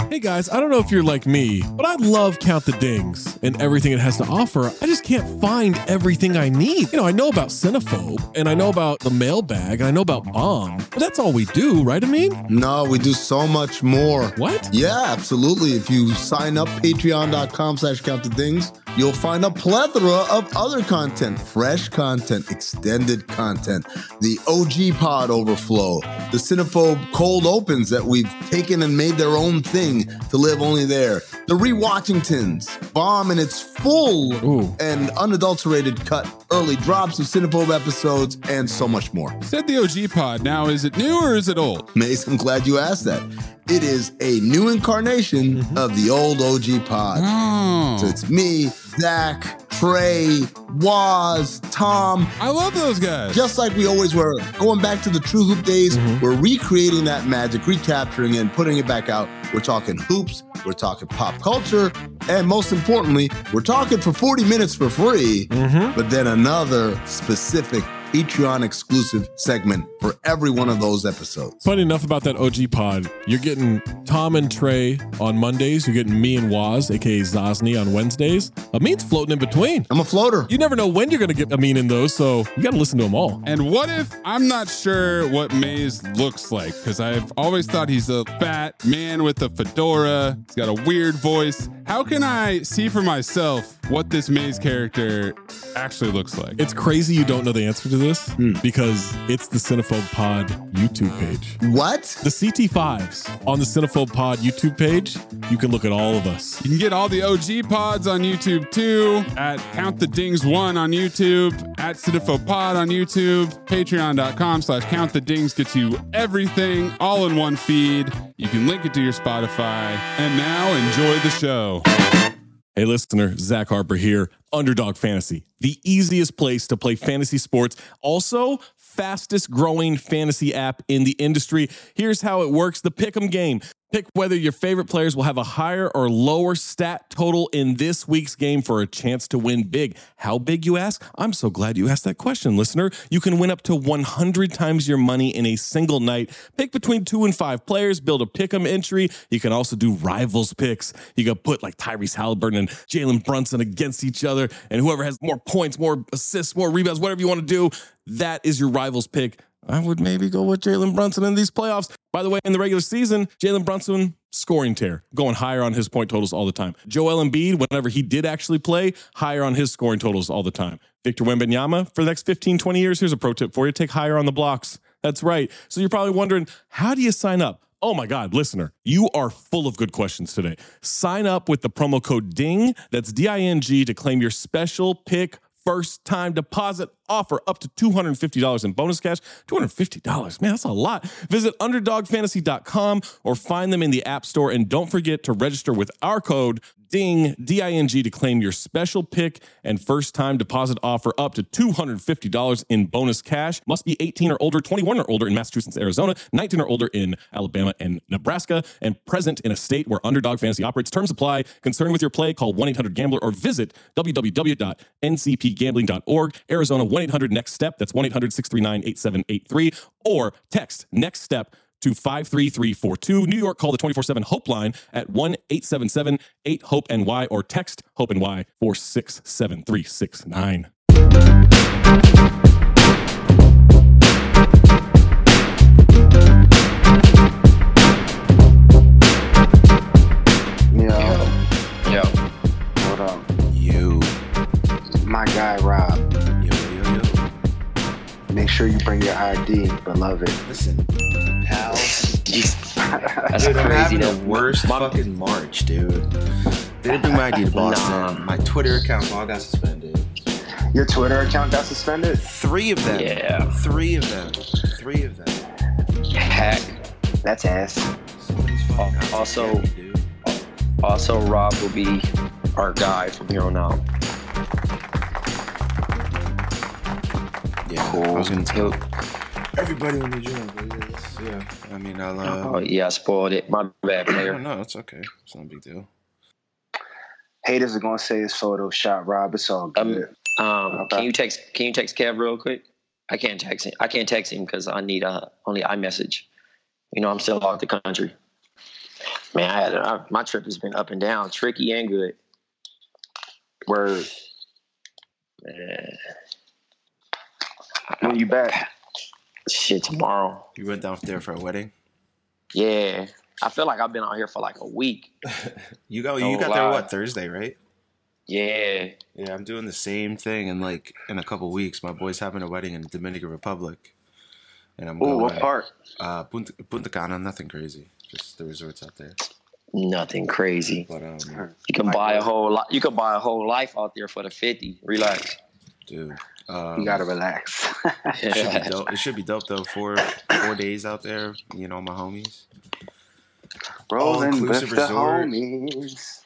Hey guys, I don't know if you're like me, but I love Count the Dings and everything it has to offer. I just can't find everything I need. I know about Cinephobe, and I know about the mailbag, and I know about Bomb, but that's all we do, right, Amin? No, we do so much more. What? Yeah, absolutely. If you sign up, patreon.com/countthedings, you'll find a plethora of other content, fresh content, extended content, the OG Pod Overflow, the Cinephobe Cold Opens that we've taken and made their own thing to live only there, the Rewatchingtons, Bomb in its full and unadulterated cut, early drops of Cinephobe episodes, and so much more. You said the OG Pod. Now, is it new or is it old? Mace, I'm glad you asked that. It is a new incarnation of the old OG Pod. Oh. So it's me, Zach, Trey, Waz, Tom. I love those guys. Just like we always were. Going back to the True Hoop days, we're recreating that magic, recapturing it, and putting it back out. We're talking hoops, we're talking pop culture, and most importantly, we're talking for 40 minutes for free, but then another specific Patreon exclusive segment for every one of those episodes. Funny enough about that OG Pod, you're getting Tom and Trey on Mondays, you're getting me and Waz, aka Zosny, on Wednesdays. Amin's floating in between. I'm a floater. You never know when you're going to get Amin in those, so you got to listen to them all. And what if I'm not sure what Maze looks like? Because I've always thought he's a fat man with a fedora. He's got a weird voice. How can I see for myself what this Maze character actually looks like? It's crazy you don't know the answer to this because it's the Cinephobe Pod YouTube page. What? The CT5s on the Cinephobe Pod YouTube page, you can look at all of us. You can get all the OG pods on YouTube too, at Count the Dings 1 on YouTube, at Cinephobe Pod on YouTube, patreon.com/Count the Dings gets you everything all in one feed. You can link it to your Spotify. And now enjoy the show. Hey listener, Zach Harper here, Underdog Fantasy, the easiest place to play fantasy sports. Also, fastest growing fantasy app in the industry. Here's how it works. The Pick'em game. Pick whether your favorite players will have a higher or lower stat total in this week's game for a chance to win big. How big, you ask? I'm so glad you asked that question, listener. You can win up to 100 times your money in a single night. Pick between 2 and 5 players, build a pick'em entry. You can also do rivals picks. You can put like Tyrese Halliburton and Jalen Brunson against each other, and whoever has more points, more assists, more rebounds, whatever you want to do, that is your rivals pick. I would maybe go with Jalen Brunson in these playoffs. By the way, in the regular season, Jalen Brunson, scoring tear, going higher on his point totals all the time. Joel Embiid, whenever he did actually play, higher on his scoring totals all the time. Victor Wembanyama, for the next 15, 20 years, here's a pro tip for you. Take higher on the blocks. That's right. So you're probably wondering, how do you sign up? Oh my God, listener, you are full of good questions today. Sign up with the promo code DING, that's D-I-N-G, to claim your special pick first time deposit offer up to $250 in bonus cash. $250, man, that's a lot. Visit underdogfantasy.com or find them in the App Store. And don't forget to register with our code DING, D-I-N-G, to claim your special pick and first time deposit offer up to $250 in bonus cash. Must be 18 or older, 21 or older in Massachusetts, Arizona, 19 or older in Alabama and Nebraska, and present in a state where Underdog Fantasy operates. Terms apply. Concerned with your play, call 1-800-GAMBLER or visit www.ncpgambling.org. Arizona 1-800-NEXT-STEP. That's 1-800-639-8783. Or text NEXT STEP to 53342. New York, call the 24/7 Hope line at 1-877-8-HOPE-NY or text HOPE-NY 467-369. Yo. Hold up. You. My guy, Rob. Yo. Make sure you bring your ID, beloved. Listen, pal. That's Dude, I'm crazy. having the worst fucking March, dude. They didn't bring my ID to Boston. Nah. My Twitter account all got suspended. Your Twitter account got suspended? 3 of them. Yeah. 3 of them. Heck. That's ass. Somebody's fucking Also- dude. Also, Rob will be our guy from here on out. Yeah, Cool. I was gonna tell He'll- everybody when they join, but yeah. I mean, Oh, yeah, I spoiled it. My bad, player. no, it's okay. It's not a big deal. Haters are gonna say it's Photoshop, Rob. It's all good. Can you text Kev real quick? I can't text him because I need only iMessage. I'm still out the country. Man, my trip has been up and down, tricky and good. Word. Man. When you back? Shit, tomorrow. You went down there for a wedding? Yeah. I feel like I've been out here for like a week. You got there, what, Thursday, right? Yeah. Yeah, I'm doing the same thing in a couple weeks. My boy's having a wedding in the Dominican Republic. And I'm going. What part? Punta Cana, nothing crazy. Just the resorts out there. Nothing crazy. But you can buy a whole life out there for the 50. Relax. Dude. You gotta relax. It should be dope though. 4 days out there, my homies. Rolling with All-inclusive the resort. homies.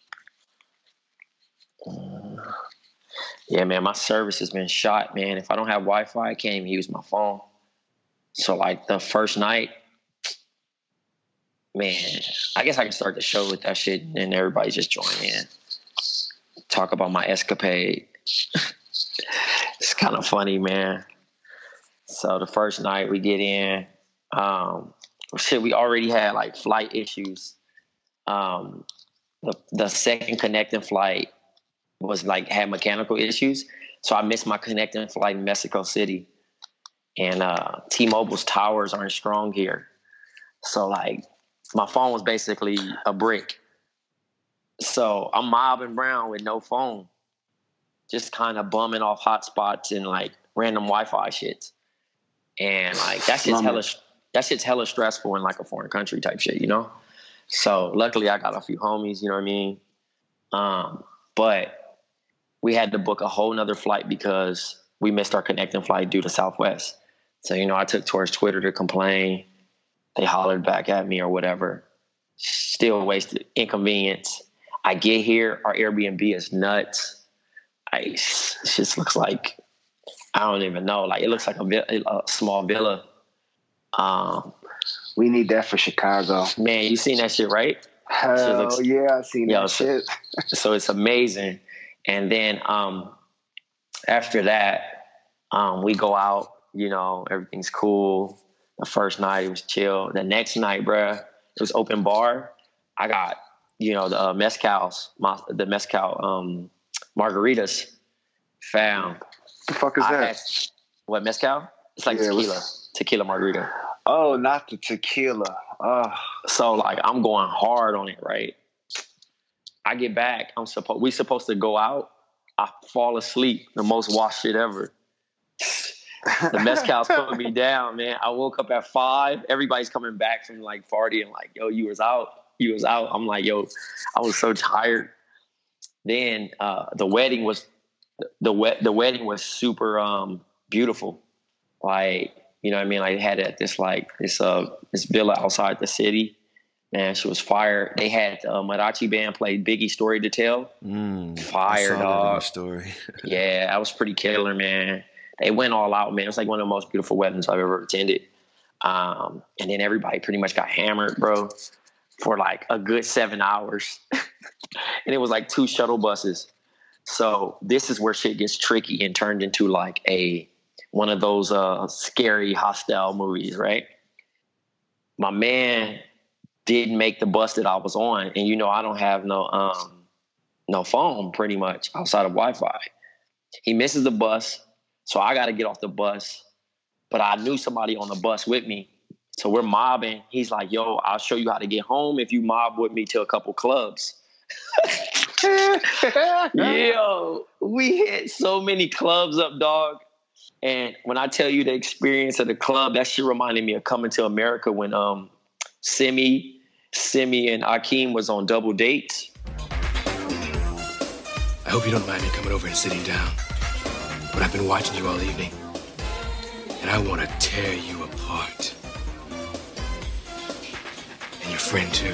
Yeah, man, my service has been shot, man. If I don't have Wi-Fi, I can't even use my phone. So, like, the first night, man, I guess I can start the show with that shit and everybody just join in. Talk about my escapade. It's kind of funny, man. So, the first night we get in, we already had, like, flight issues. The second connecting flight was, like, had mechanical issues. So, I missed my connecting flight in Mexico City. And T-Mobile's towers aren't strong here. So, like, my phone was basically a brick. So I'm mobbing around with no phone. Just kind of bumming off hotspots and, like, random Wi-Fi shit. And, like, that shit's hella stressful in, like, a foreign country type shit, So, luckily, I got a few homies, you know what I mean? But we had to book a whole nother flight because we missed our connecting flight due to Southwest. So, I took towards Twitter to complain. They hollered back at me or whatever. Still wasted inconvenience. I get here, our Airbnb is nuts. It just looks like, I don't even know. Like, it looks like a small villa. We need that for Chicago. Man, you seen that shit, right? Hell yeah, I seen that shit. So it's amazing. And then after that, we go out, everything's cool. The first night it was chill. The next night, bruh, it was open bar. I got, the mezcals, the mezcal margaritas found. The fuck is that? What, mezcal? It's like tequila margarita. Oh, not the tequila. Oh. So, like, I'm going hard on it, right? I get back. We supposed to go out. I fall asleep. The most washed shit ever. The mezcal's putting me down, man. I woke up at 5. Everybody's coming back from, like, partying, like, yo, you was out. I'm like, yo, I was so tired. Then the wedding was super beautiful. Like, you know what I mean? Like, they had it at this villa outside the city. Man, she was fire. They had the Mariachi band play Biggie Story to Tell. Fire, I saw dog. That in the story. Yeah, that was pretty killer, man. They went all out, man. It was like one of the most beautiful weddings I've ever attended. And then everybody pretty much got hammered, bro, for like a good 7 hours. And it was like 2 shuttle buses. So this is where shit gets tricky and turned into like one of those scary hostile movies, right? My man didn't make the bus that I was on. And, I don't have no phone pretty much outside of Wi-Fi. He misses the bus. So I got to get off the bus, but I knew somebody on the bus with me. So we're mobbing. He's like, yo, I'll show you how to get home if you mob with me to a couple clubs. Yo, we hit so many clubs up, dog. And when I tell you the experience of the club, that shit reminded me of Coming to America when Simi and Akeem was on double dates. I hope you don't mind me coming over and sitting down. But I've been watching you all evening, and I want to tear you apart. And your friend, too.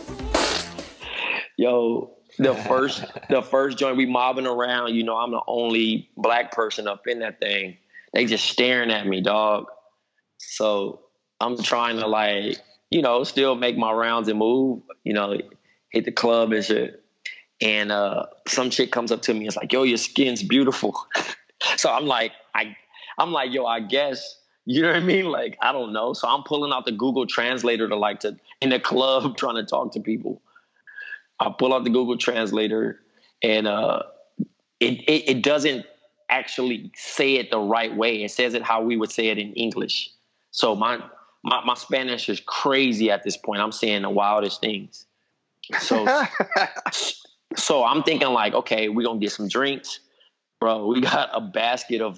Yo, the first joint we mobbing around, I'm the only black person up in that thing. They just staring at me, dog. So I'm trying to, like, still make my rounds and move, hit the club and shit. And some chick comes up to me and is like, yo, your skin's beautiful. So I'm like, yo, I guess, You know what I mean? Like, I don't know. So I'm pulling out the Google Translator to in the club trying to talk to people. I pull out the Google Translator and it doesn't actually say it the right way. It says it how we would say it in English. So my Spanish is crazy at this point. I'm saying the wildest things. So so I'm thinking like, okay, we're gonna get some drinks. Bro, we got a basket of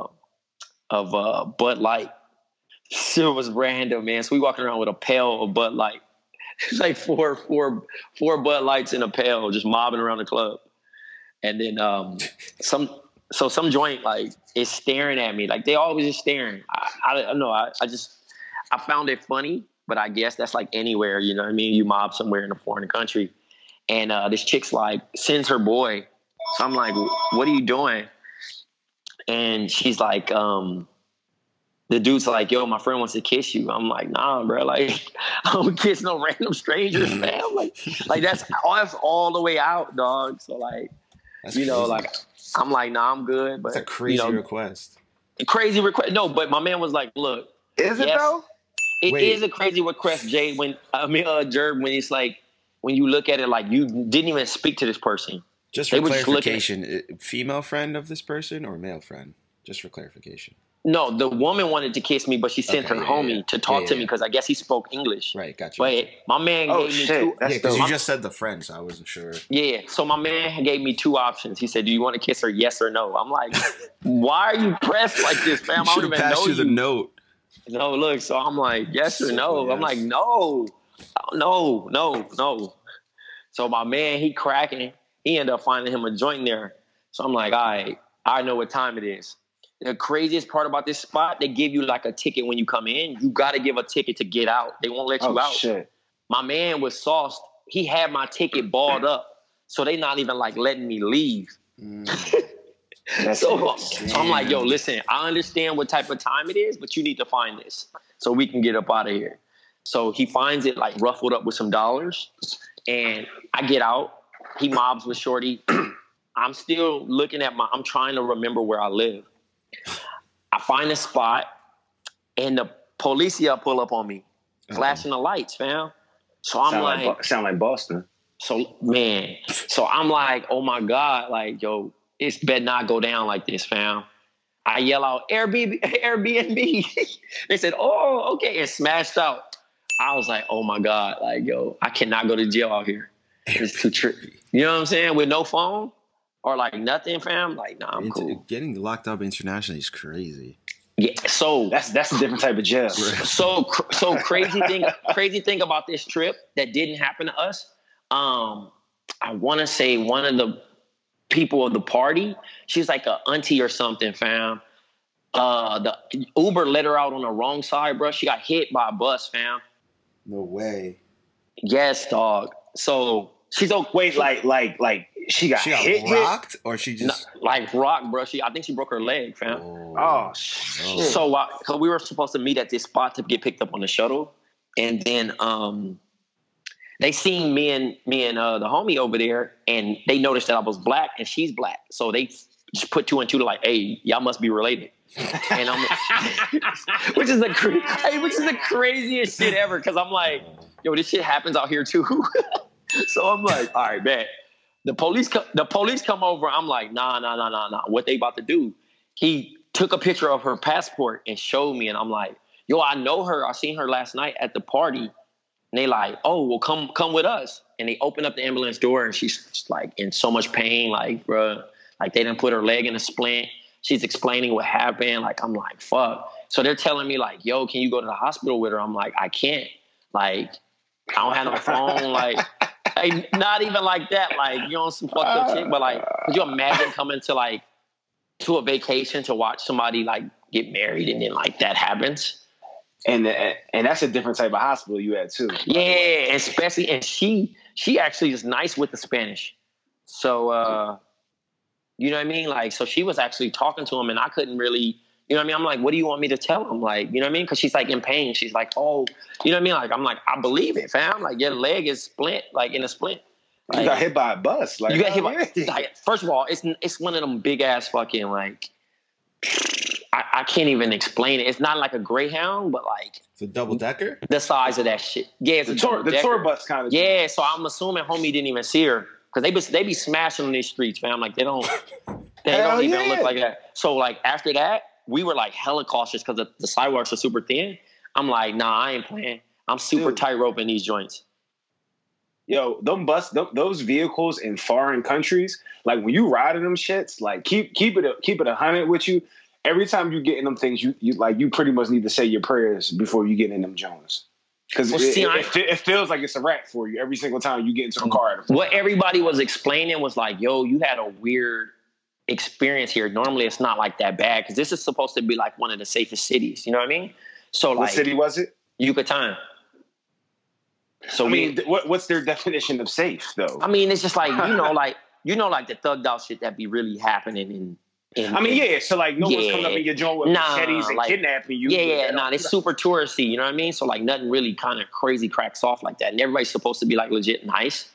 Bud Light. Shit was random, man. So we walking around with a pail of Bud Light. It's like four Bud Lights in a pail, just mobbing around the club. And then some joint like is staring at me. Like they always is staring. I don't know. I found it funny, but I guess that's like anywhere, you know what I mean? You mob somewhere in a foreign country. And this chick's like sends her boy. So I'm like, what are you doing? And she's like, the dude's like, yo, my friend wants to kiss you. I'm like, nah, bro. Like, I don't kiss no random strangers, man. Like that's all the way out, dog. So like, that's crazy. Like, I'm like, nah, I'm good. But that's a crazy request. Crazy request. No, but my man was like, look. Is it though? It is a crazy request, Jay. Jerb, when it's like, when you look at it, like you didn't even speak to this person. Just for clarification, female friend of this person or male friend? Just for clarification. No, the woman wanted to kiss me, but she sent her homie to talk to me because I guess he spoke English. Right, gotcha. But my man gave me two. Yeah, because you just said the friend, so I wasn't sure. Yeah, so my man gave me two options. He said, do you want to kiss her, yes or no? I'm like, why are you pressed like this, fam? I don't even know you. The note. No, look, so I'm like, yes or no? Yes. I'm like, no. So my man, he cracking. He ended up finding him a joint there. So I'm like, all right, I know what time it is. The craziest part about this spot, they give you like a ticket when you come in. You got to give a ticket to get out. They won't let you out. Shit. My man was sauced. He had my ticket balled up. So they not even like letting me leave. So I'm like, yo, listen, I understand what type of time it is, but you need to find this so we can get up out of here. So he finds it like ruffled up with some dollars. And I get out. He mobs with Shorty. I'm still looking at I'm trying to remember where I live. I find a spot and the policia pull up on me, flashing the lights, fam. So I'm sound like Boston. So man, so I'm like, oh my God, like, yo, it's better not go down like this, fam. I yell out, Airbnb. They said, oh, okay, and smashed out. I was like, oh my God, like, yo, I cannot go to jail out here. It's too tricky. You know what I'm saying? With no phone or like nothing, fam. Like, nah, I'm cool. Getting locked up internationally is crazy. Yeah, so that's a different type of jail. So crazy thing about this trip that didn't happen to us. I want to say one of the people of the party, she's like an auntie or something, fam. The Uber let her out on the wrong side, bro. She got hit by a bus, fam. No way. Yes, dog. So she's okay. Like she got rocked, or she just like rocked, bro. I think she broke her leg, fam. Oh shit. So we were supposed to meet at this spot to get picked up on the shuttle, and then they seen me and the homie over there, and they noticed that I was black and she's black, so they just put two and two to like, hey, y'all must be related. And I'm which is the craziest shit ever, because I'm like, yo, this shit happens out here too. So I'm like, all right, bet. The police come over. I'm like, nah. What they about to do? He took a picture of her passport and showed me, and I'm like, yo, I know her. I seen her last night at the party. And they like, oh, well, come with us. And they open up the ambulance door, and she's like in so much pain, like, bro, like they didn't put her leg in a splint. She's explaining what happened. Like, I'm like, fuck. So they're telling me like, yo, can you go to the hospital with her? I'm like, I can't. Like, I don't have no phone. Like, not even like that. Like, you know, some fucked up shit. But like, could you imagine coming to a vacation to watch somebody like get married and then like that happens? And that's a different type of hospital you had too. Yeah, especially, and she actually is nice with the Spanish. So, you know what I mean? Like, so she was actually talking to him, and I couldn't really, you know what I mean? I'm like, what do you want me to tell him? Like, you know what I mean? Because she's like in pain. She's like, oh, you know what I mean? Like, I'm like, I believe it, fam. Like, your leg is splint, like in a splint. Like, you got hit by a bus. Like, you got hit by, like, first of all, it's one of them big ass fucking like, I can't even explain it. It's not like a Greyhound, but like It's a double decker. the size of that shit. Yeah, it's The a tour double-decker. bus kind of. Yeah, so I'm assuming homie didn't even see her because they be smashing on these streets, fam. Like they don't Hell even yeah. look like that. So like after that, we were like hella cautious because the sidewalks are super thin. I'm like, nah, I ain't playing. I'm super Dude. tight in these joints. Yo, those vehicles in foreign countries, like when you ride in them shits, like keep it 100 with you. Every time you get in them things, you pretty much need to say your prayers before you get in them Jones, because it feels like it's a wrap for you every single time you get into the car. What everybody was explaining was like, yo, you had a weird experience here. Normally, it's not like that bad because this is supposed to be like one of the safest cities. You know what I mean? So What like, city was it? Yucatan. So I mean, what's their definition of safe though? I mean, it's just like like the thugged out shit that be really happening in. I mean, yeah. So like, no one's coming up in your joint with machetes and kidnapping you. Yeah. It's super touristy. You know what I mean? So like, nothing really kind of crazy cracks off like that, and everybody's supposed to be like legit nice.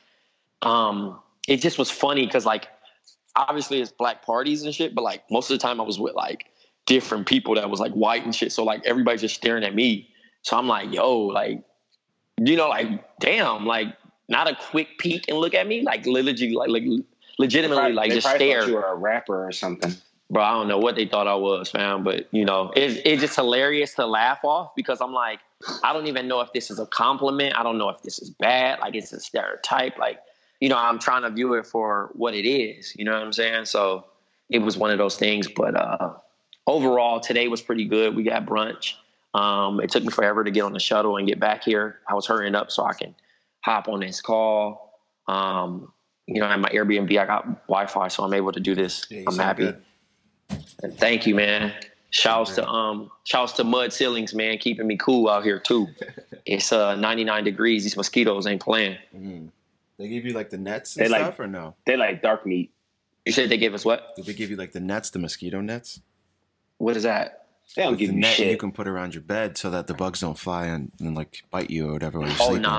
It just was funny because like, obviously it's black parties and shit, but like most of the time I was with like different people that was like white and shit. So like everybody's just staring at me. So I'm like, yo, like, like, damn, like not a quick peek and look at me, like legitimately, like just stare. Thought you were a rapper or something. Bro, I don't know what they thought I was, fam, but it's just hilarious to laugh off because I'm like, I don't even know if this is a compliment. I don't know if this is bad. Like it's a stereotype. Like, I'm trying to view it for what it is. You know what I'm saying? So it was one of those things. But overall, today was pretty good. We got brunch. It took me forever to get on the shuttle and get back here. I was hurrying up so I can hop on this call. At my Airbnb, I got Wi-Fi, so I'm able to do this. Yeah, I'm happy. good. And thank you, man. Shouts to Mud Ceilings, man, keeping me cool out here too. It's 99 degrees. These mosquitoes ain't playing. They give you like the nets and stuff, or no? They like dark meat. You said they gave us what? Did they give you like the nets, the mosquito nets? What is that? They don't Like give the you net shit. you can put around your bed so that the bugs don't fly and like bite you or whatever while you're Oh sleeping.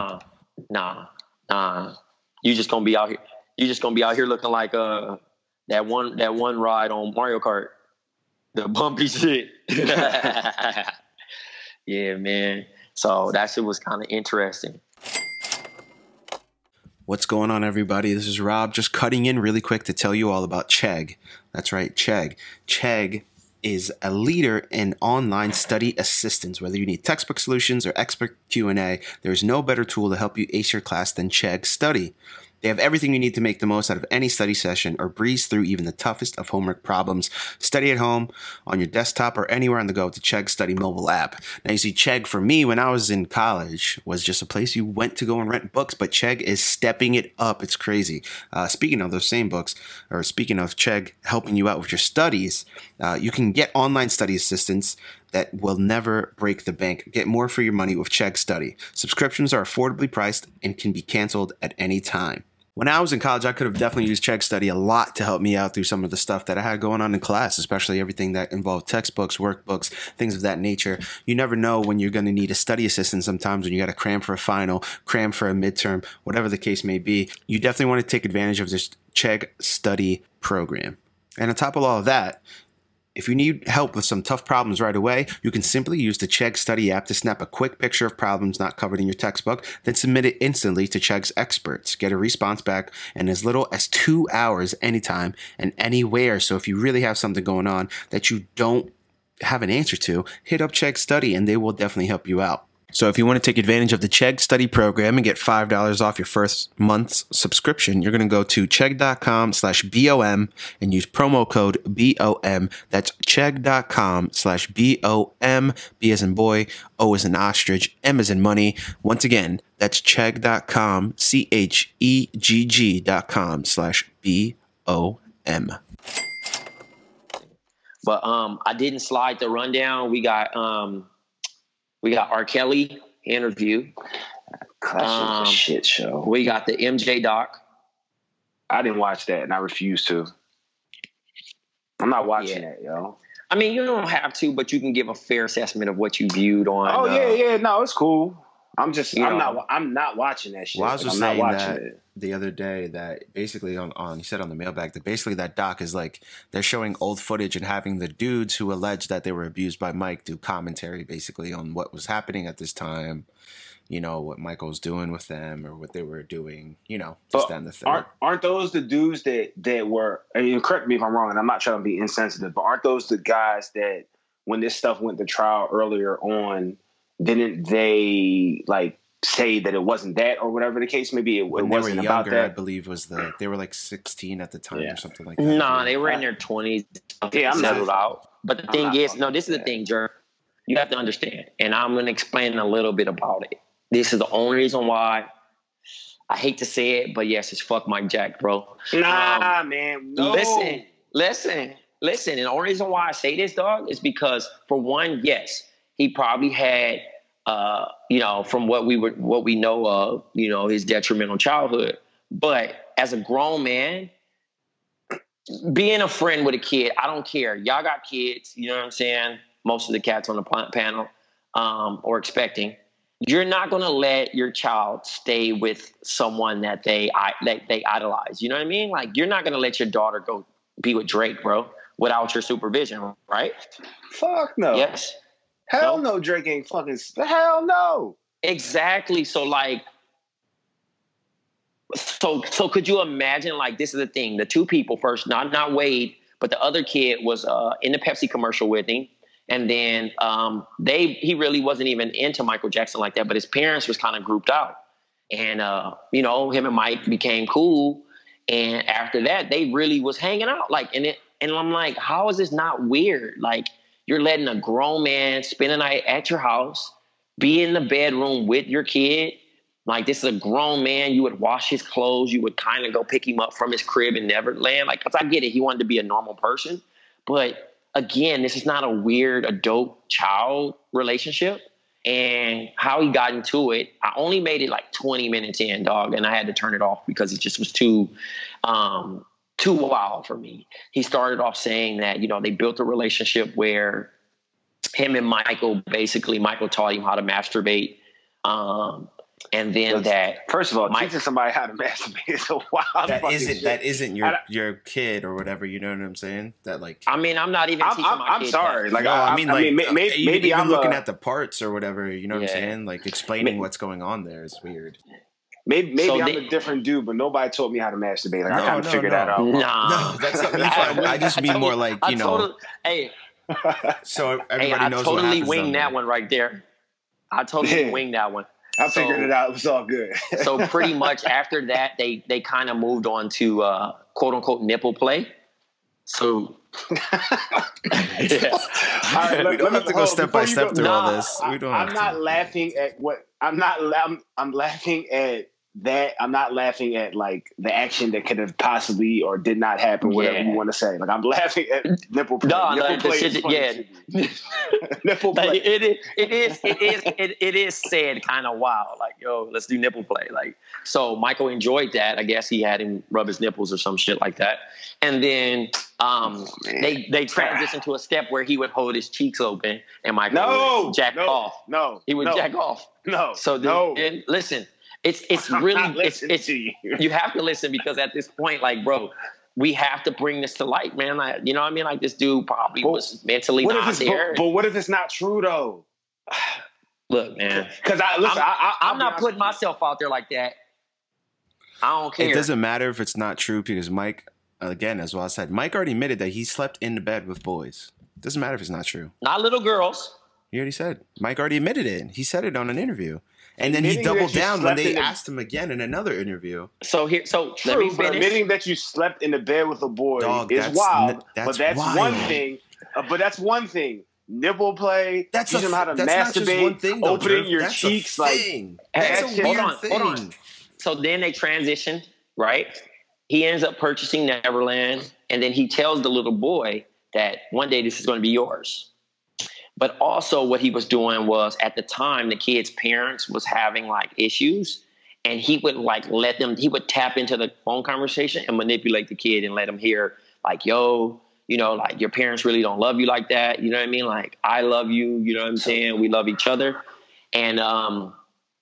nah. You just gonna be out here. You just gonna be out here looking like that one ride on Mario Kart, the bumpy shit. Yeah, man. So that shit was kind of interesting. What's going on, everybody? This is Rob, just cutting in really quick to tell you all about Chegg. That's right, Chegg. Chegg is a leader in online study assistance. Whether you need textbook solutions or expert Q&A, there's no better tool to help you ace your class than Chegg Study. They have everything you need to make the most out of any study session or breeze through even the toughest of homework problems. Study at home, on your desktop, or anywhere on the go with the Chegg Study mobile app. Now, you see, Chegg, for me, when I was in college, was just a place you went to go and rent books, but Chegg is stepping it up. It's crazy. Speaking of those same books, or speaking of Chegg helping you out with your studies, you can get online study assistance that will never break the bank. Get more for your money with Chegg Study. Subscriptions are affordably priced and can be canceled at any time. When I was in college, I could have definitely used Chegg Study a lot to help me out through some of the stuff that I had going on in class, especially everything that involved textbooks, workbooks, things of that nature. You never know when you're going to need a study assistant sometimes, when you got to cram for a final, cram for a midterm, whatever the case may be. You definitely want to take advantage of this Chegg Study program. And on top of all of that, if you need help with some tough problems right away, you can simply use the Chegg Study app to snap a quick picture of problems not covered in your textbook, then submit it instantly to Chegg's experts. Get a response back in as little as 2 hours anytime and anywhere. So if you really have something going on that you don't have an answer to, hit up Chegg Study and they will definitely help you out. So if you want to take advantage of the Chegg Study program and get $5 off your first month's subscription, you're going to go to chegg.com/BOM and use promo code BOM. That's chegg.com/BOM. B as in boy, O as in ostrich, M as in money. Once again, that's chegg.com, CHEGG.com/BOM. But I didn't slide the rundown. We got R. Kelly interview. That shit was a shit show. We got the MJ doc. I didn't watch that, and I refuse to. I'm not watching that, yo. I mean, you don't have to, but you can give a fair assessment of what you viewed on. Oh, yeah. No, it's cool. I'm not watching that shit. Well, I was Like, just I'm not saying watching that it. the other day that basically he said on the mailbag that basically that doc is like they're showing old footage and having the dudes who alleged that they were abused by Mike do commentary basically on what was happening at this time, what Michael's doing with them or what they were doing, just that and the third. Aren't those the dudes that were, and correct me if I'm wrong, and I'm not trying to be insensitive, but aren't those the guys that when this stuff went to trial earlier on, didn't they like say that it wasn't that or whatever the case may be? It When wasn't they were about younger, I that. believe they were like 16 at the time or something like that. Nah, they were in their 20s. Yeah, I'm settled not- out. But the thing is, this is the thing, Jer. You have to understand, and I'm going to explain a little bit about it. This is the only reason why I hate to say it, but yes, it's fuck Mike Jack, bro. Nah, man. No. Listen. And the only reason why I say this, dog, is because for one, yes, he probably had, from what we know of, his detrimental childhood. But as a grown man, being a friend with a kid, I don't care. Y'all got kids, you know what I'm saying? Most of the cats on the panel, or expecting. You're not going to let your child stay with someone that they idolize. You know what I mean? Like, you're not going to let your daughter go be with Drake, bro, without your supervision, right? Fuck no. Yes. Hell no, Drake ain't fucking. Hell no. Exactly. So, like, so could you imagine, like, this is the thing. The two people first, not Wade, but the other kid was in the Pepsi commercial with him. And then he really wasn't even into Michael Jackson like that, but his parents was kind of grouped out. And, him and Mike became cool. And after that, they really was hanging out. Like, and I'm like, how is this not weird? Like, you're letting a grown man spend a night at your house, be in the bedroom with your kid. Like, this is a grown man. You would wash his clothes. You would kind of go pick him up from his crib in Neverland. Like, 'cause I get it. He wanted to be a normal person. But again, this is not a weird adult-child relationship. And how he got into it, I only made it like 20 minutes in, dog, and I had to turn it off because it just was too wild for me. He started off saying that, they built a relationship where him and Michael taught him how to masturbate. And then first of all, teaching somebody how to masturbate is a wild. That isn't your kid or whatever. You know what I'm saying? That like. I mean, I'm not even teaching my I'm kid sorry. that. Like, maybe I'm looking at the parts or whatever. You know what I'm saying? Like explaining what's going on there is weird. Maybe I'm a different dude, but nobody taught me how to masturbate. Like, I kind of figured that out. Nah. No, that's not me. I just mean more like so everybody knows. I totally winged that one right there. I totally winged that one. I figured it out. It was all good. So pretty much after that, they kind of moved on to quote unquote nipple play. So All right, we don't have to go step by step through all this. We don't. I'm not laughing at what I'm not. I'm laughing at that. I'm not laughing at like the action that could have possibly or did not happen. Whatever you want to say. Like I'm laughing at nipple play. Nipple play. It is said kind of wild. Like, yo, let's do nipple play. Like, so Michael enjoyed that. I guess he had him rub his nipples or some shit like that. And then they transitioned to a step where he would hold his cheeks open and Michael would jack off. He would jack off. Then listen, it's really it's you have to listen because at this point, like, bro, we have to bring this to light, man. Like, you know what I mean? Like, this dude probably was mentally not there. But what if it's not true though? Look, man, because I'm not putting myself out there like that. I don't care. It doesn't matter if it's not true because Mike, again, as well as I said, Mike already admitted that he slept in the bed with boys. It doesn't matter if it's not true. Not little girls. He already said. Mike already admitted it. He said it on an interview. And then he doubled down when they asked him again in another interview. So let me finish. Admitting that you slept in the bed with a boy is wild. But that's wild. One thing. But that's one thing. Nipple play. Teach him how to masturbate. One thing, though, opening your cheeks. Hold on. So then they transitioned, right? He ends up purchasing Neverland, and then he tells the little boy that one day this is going to be yours. But also what he was doing was, at the time, the kid's parents was having like issues, and he would like he would tap into the phone conversation and manipulate the kid and let him hear like, yo, like your parents really don't love you like that. You know what I mean? Like, I love you. You know what I'm saying? We love each other. And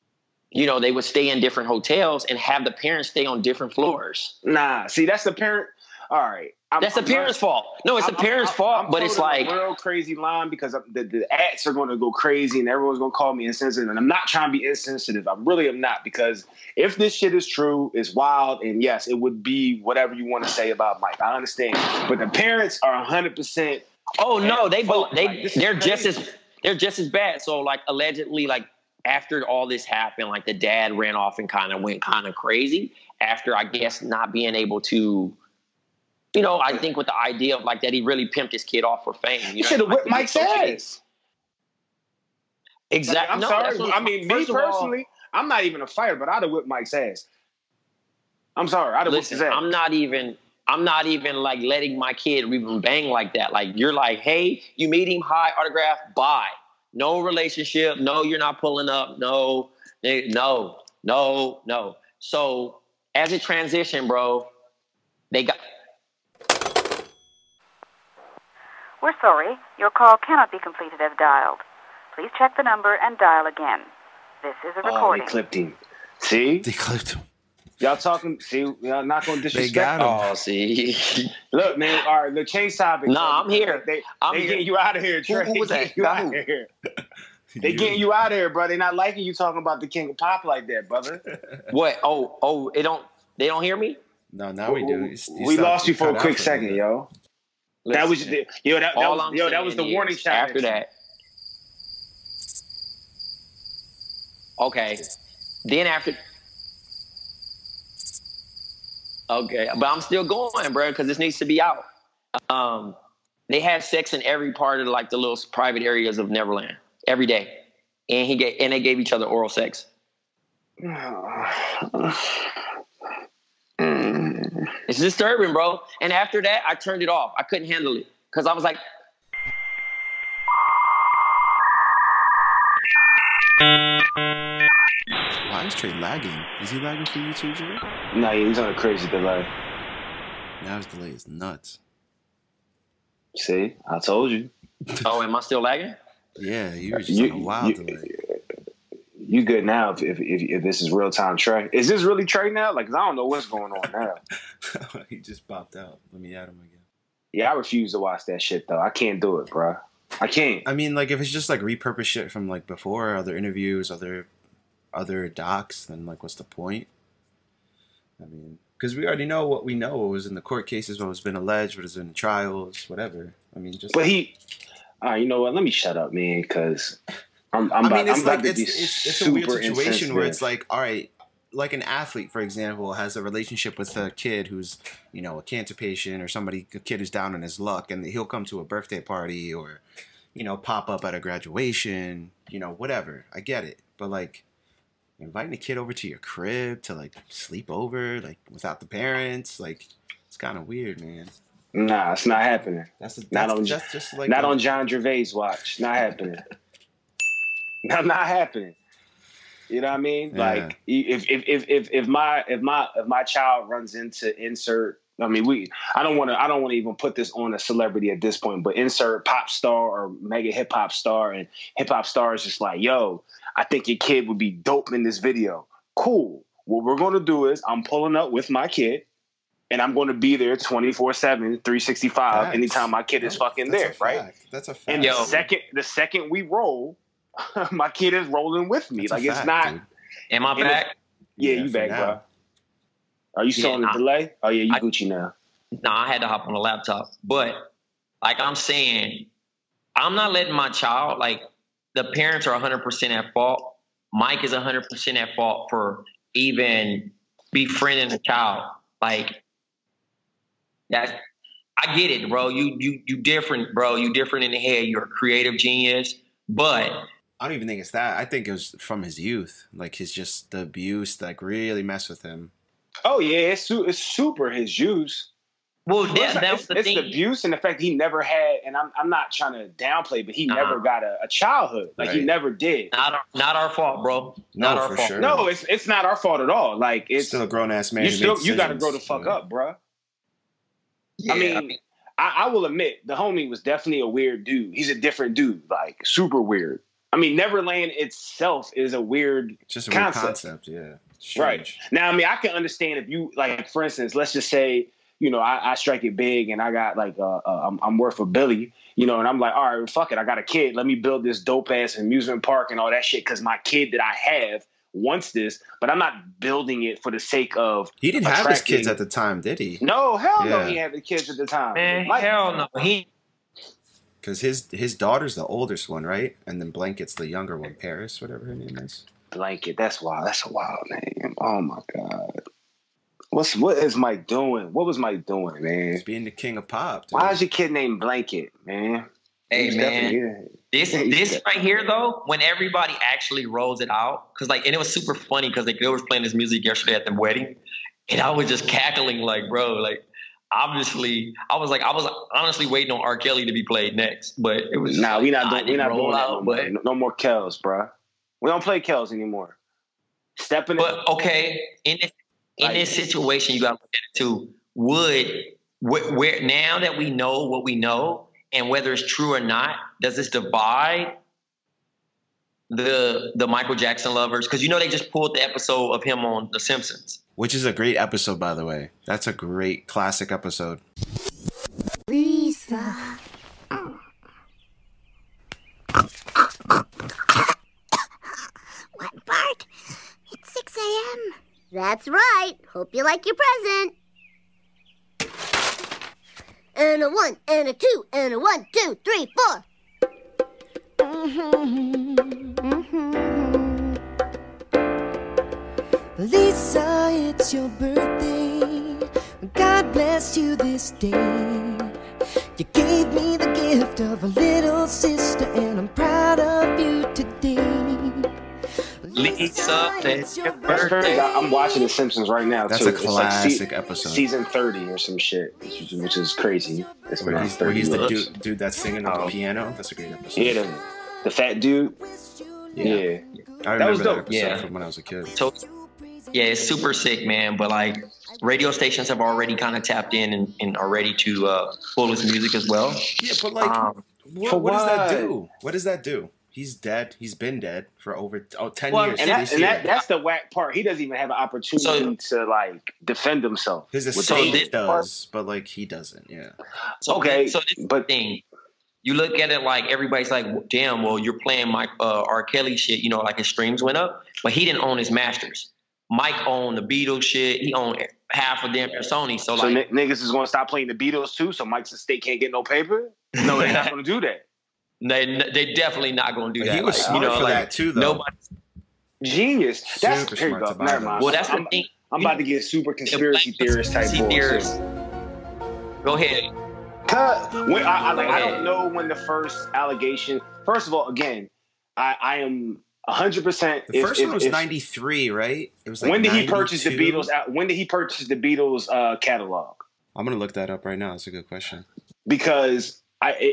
they would stay in different hotels and have the parents stay on different floors. Nah, see, that's the parent. All right. That's the parents' fault. No, it's the parents' fault, but it's like a real crazy line because the ads are going to go crazy and everyone's going to call me insensitive. And I'm not trying to be insensitive. I really am not, because if this shit is true, it's wild. And yes, it would be whatever you want to say about Mike. I understand. But the parents are 100%. Oh no, they're just as bad. So like allegedly, like after all this happened, like the dad ran off and kind of went kind of crazy after, I guess, not being able to. I think with the idea of like that he really pimped his kid off for fame. You should have whipped Mike's ass. Exactly. I'm sorry. I mean, me personally, I'm not even a fighter, but I'd have whipped Mike's ass. I'm sorry. I'd have whipped his ass. I'm not even like letting my kid even bang like that. Like you're like, hey, you meet him, hi, autograph, bye. No relationship. No, you're not pulling up. No. So as a transition, bro, they got. We're sorry. Your call cannot be completed as dialed. Please check the number and dial again. This is a recording. Oh, they clipped him. See? They clipped him. Y'all talking, see, y'all not going to disrespect. They got him. Oh, see. Look, man, all right, the change topic. Nah, I'm here. They here. getting you out of here, Trey. Who was that? They getting you out of here, bro. They not liking you talking about the King of Pop like that, brother. What? Oh, they don't hear me? No, now we do. We lost you for a quick second, yo. Listen, that was the warning shot. After that. Okay. Then after. Okay, but I'm still going, bro, because this needs to be out. They had sex in every part of like the little private areas of Neverland every day, and they gave each other oral sex. It's disturbing, bro. And after that, I turned it off. I couldn't handle it because I was like. Why is Trey lagging? Is he lagging for you too, Jay? No, he's on a crazy delay. Now his delay is nuts. See, I told you. Oh, am I still lagging? Yeah, you were just on a wild delay. You good now if this is real time Trey. Is this really Trey now? Like, 'cause I don't know what's going on now. He just popped out. Let me add him again. Yeah, I refuse to watch that shit though. I can't do it, bro. I can't. I mean, like if it's just like repurposed shit from like before, other interviews, other docs, then like what's the point? I mean, because we already know what we know. What was in the court cases, what was been alleged, what was in the trials, whatever. I mean, just. But you know what? Let me shut up, man, because. It's a weird situation where it's like, all right, like an athlete, for example, has a relationship with a kid who's, a cancer patient or a kid who's down on his luck, and he'll come to a birthday party or, pop up at a graduation, whatever. I get it. But like inviting a kid over to your crib to like sleep over, like without the parents, like it's kind of weird, man. Nah, it's not happening. Not on John Gervais' watch. Not happening. Not happening. You know what I mean? Yeah. Like if my child runs into insert, I mean I don't want to even put this on a celebrity at this point, but insert pop star or mega hip hop star, and hip hop star is just like, yo, I think your kid would be dope in this video. Cool. What we're gonna do is I'm pulling up with my kid, and I'm going to be there 24/7, 365 anytime my kid is fucking there, right? That's a fact. And the second we roll. My kid is rolling with me. That's it's not. Dude. Am I back? Yeah, you back, bro. Are you still on the delay? Oh yeah, you Gucci now. No, I had to hop on the laptop. But like I'm saying, I'm not letting my child, like the parents are 100% at fault. Mike is 100% at fault for even befriending a child. Like that. I get it, bro. You different, bro. You different in the head. You're a creative genius, but. I don't even think it's that. I think it was from his youth, like the abuse that like really messed with him. Oh yeah, it's super his use. Well, that's the thing. It's the abuse and the fact he never had, and I'm not trying to downplay, but he never got a childhood. Like he never did. Not our fault, bro. Not our fault. Sure. No, it's not our fault at all. Like it's still a grown ass man. You got to grow the fuck up, bro. Yeah, I mean, I will admit the homie was definitely a weird dude. He's a different dude, like super weird. I mean, Neverland itself is a weird Just a weird concept, yeah. Right. Now, I mean, I can understand if you, like, for instance, let's just say, you know, I strike it big and I got, like, I'm worth $1 billion, you know, and I'm like, all right, fuck it, I got a kid. Let me build this dope-ass amusement park and all that shit because my kid that I have wants this, but I'm not building it for the sake of He didn't have his kids at the time, did he? No, hell no, he had the kids at the time. Man, hell no. Because his daughter's the oldest one, right? And then Blanket's the younger one, Paris, whatever her name is. Blanket, that's wild. That's a wild name. Oh my God. What is Mike doing? What was Mike doing, man? He's being the king of pop. Dude. Why is your kid named Blanket, man? Hey, man. This right here, though, when everybody actually rolls it out, because, like, and it was super funny because they was playing this music yesterday at the wedding, and I was just cackling, like, bro, like, obviously, I was honestly waiting on R. Kelly to be played next, but it was we not doing that. No more Kells, bro. We don't play Kells anymore. Stepping. But okay, in this situation, you got to look at it too. Where now that we know what we know, and whether it's true or not, does this divide the Michael Jackson lovers? Because you know they just pulled the episode of him on The Simpsons. Which is a great episode, by the way. That's a great classic episode. Lisa. What, Bart? It's 6 a.m. That's right. Hope you like your present. And a 1, and a 2, and a 1, 2, 3, 4. Lisa, it's your birthday. God bless you this day. You gave me the gift of a little sister, and I'm proud of you today. Lisa, it's your birthday. I'm watching The Simpsons right now. That's too. a classic it's like episode. Season 30 or some shit, which is crazy. It's where he's the dude that's singing on the piano. That's a great episode. Yeah, the fat dude. Yeah. I remember that episode from when I was a kid. So, yeah, it's super sick, man. But like, radio stations have already kind of tapped in and are ready to pull his music as well. Yeah, but like, what does that do? What does that do? He's dead. He's been dead for over 10 years. And that's the whack part. He doesn't even have an opportunity to like defend himself. His estate does, but like he doesn't. Yeah. So this thing, you look at it like everybody's like, damn, well, you're playing R. Kelly shit. You know, like his streams went up, but he didn't own his masters. Mike owned the Beatles shit. He owned half of them for Sony. So like niggas is going to stop playing the Beatles too. So Mike's estate can't get no paper. No, they're not going to do that. They definitely not going to do that. He was smart for that too, though. Nobody's genius. That's super smart to buy never mind. Well, that's the thing. I'm about to get super conspiracy theorist type bullshit. Go ahead. I don't know when the first allegation. First of all, again, I am 100%. The first one was 93, right? It was like when did 92? he purchase the Beatles? When did he purchase the Beatles catalog? I'm gonna look that up right now. That's a good question. Because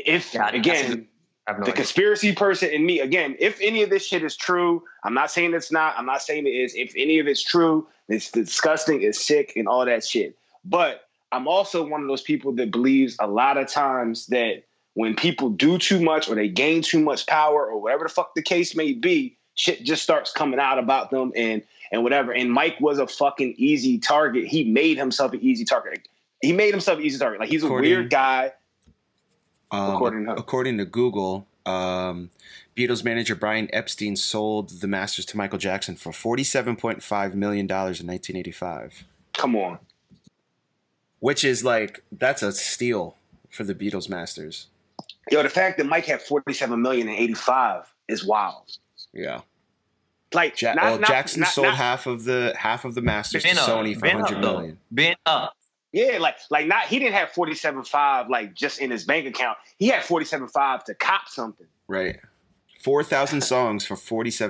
the conspiracy person in me, again, if any of this shit is true, I'm not saying it's not. I'm not saying it is. If any of it's true, it's disgusting, it's sick, and all that shit. But I'm also one of those people that believes a lot of times that when people do too much or they gain too much power or whatever the fuck the case may be, shit just starts coming out about them and whatever. And Mike was a fucking easy target. He made himself an easy target. Like, he's a weird guy. According to Google, Beatles manager Brian Epstein sold the masters to Michael Jackson for $47.5 million in 1985. Come on. Which is like, that's a steal for the Beatles masters. Yo, the fact that Mike had $47 million in 85 is wild. Yeah. Like Jackson sold half of the masters to Sony for $100 million. Been up. Yeah, like not he didn't have 47.5 like just in his bank account. He had 47.5 to cop something. Right. 4,000 songs for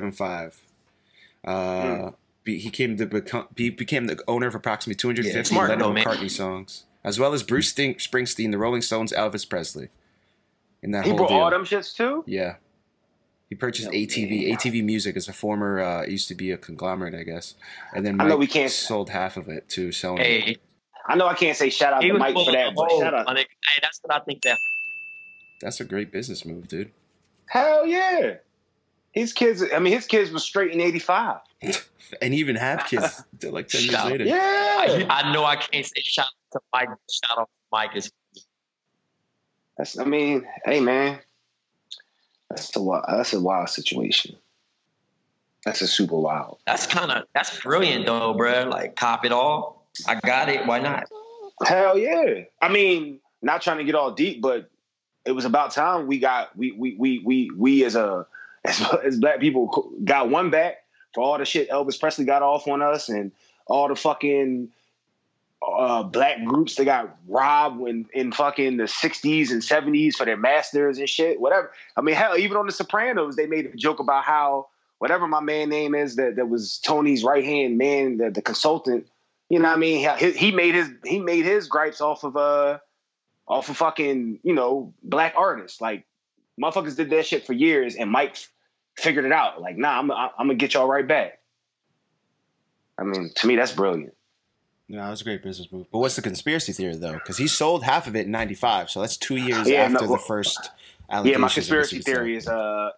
47.5. He became the owner of approximately 250 Lennon McCartney songs, as well as Bruce Springsteen, the Rolling Stones, Elvis Presley. In that he whole brought deal. all them shits too? Yeah. He purchased ATV. ATV Music is a former, it used to be a conglomerate, I guess. And then Mike sold half of it to Sony. Hey. I know I can't say shout out to Mike for that, but shout out. Hey, that's what I think that. That's a great business move, dude. Hell yeah. His kids were straight in 85. And even have kids like 10 years later. Yeah. I know I can't say shout out to Mike. Shout out to Mike. Hey man, that's a wild situation. That's a super wild. That's brilliant though, bro. Like, cop it all. I got it. Why not? Hell yeah. I mean, not trying to get all deep, but it was about time we as black people got one back for all the shit Elvis Presley got off on us and all the fucking black groups that got robbed in fucking the 60s and 70s for their masters and shit, whatever. I mean, hell, even on The Sopranos, they made a joke about how whatever my man name is that was Tony's right-hand man, the consultant, you know what I mean? He made his gripes off of fucking, black artists. Like, motherfuckers did that shit for years, and Mike figured it out. Like, nah, I'm gonna get y'all right back. I mean, to me, that's brilliant. No, it was a great business move. But what's the conspiracy theory, though? Because he sold half of it in 95, so that's 2 years after the first allegations. Yeah, my conspiracy theory is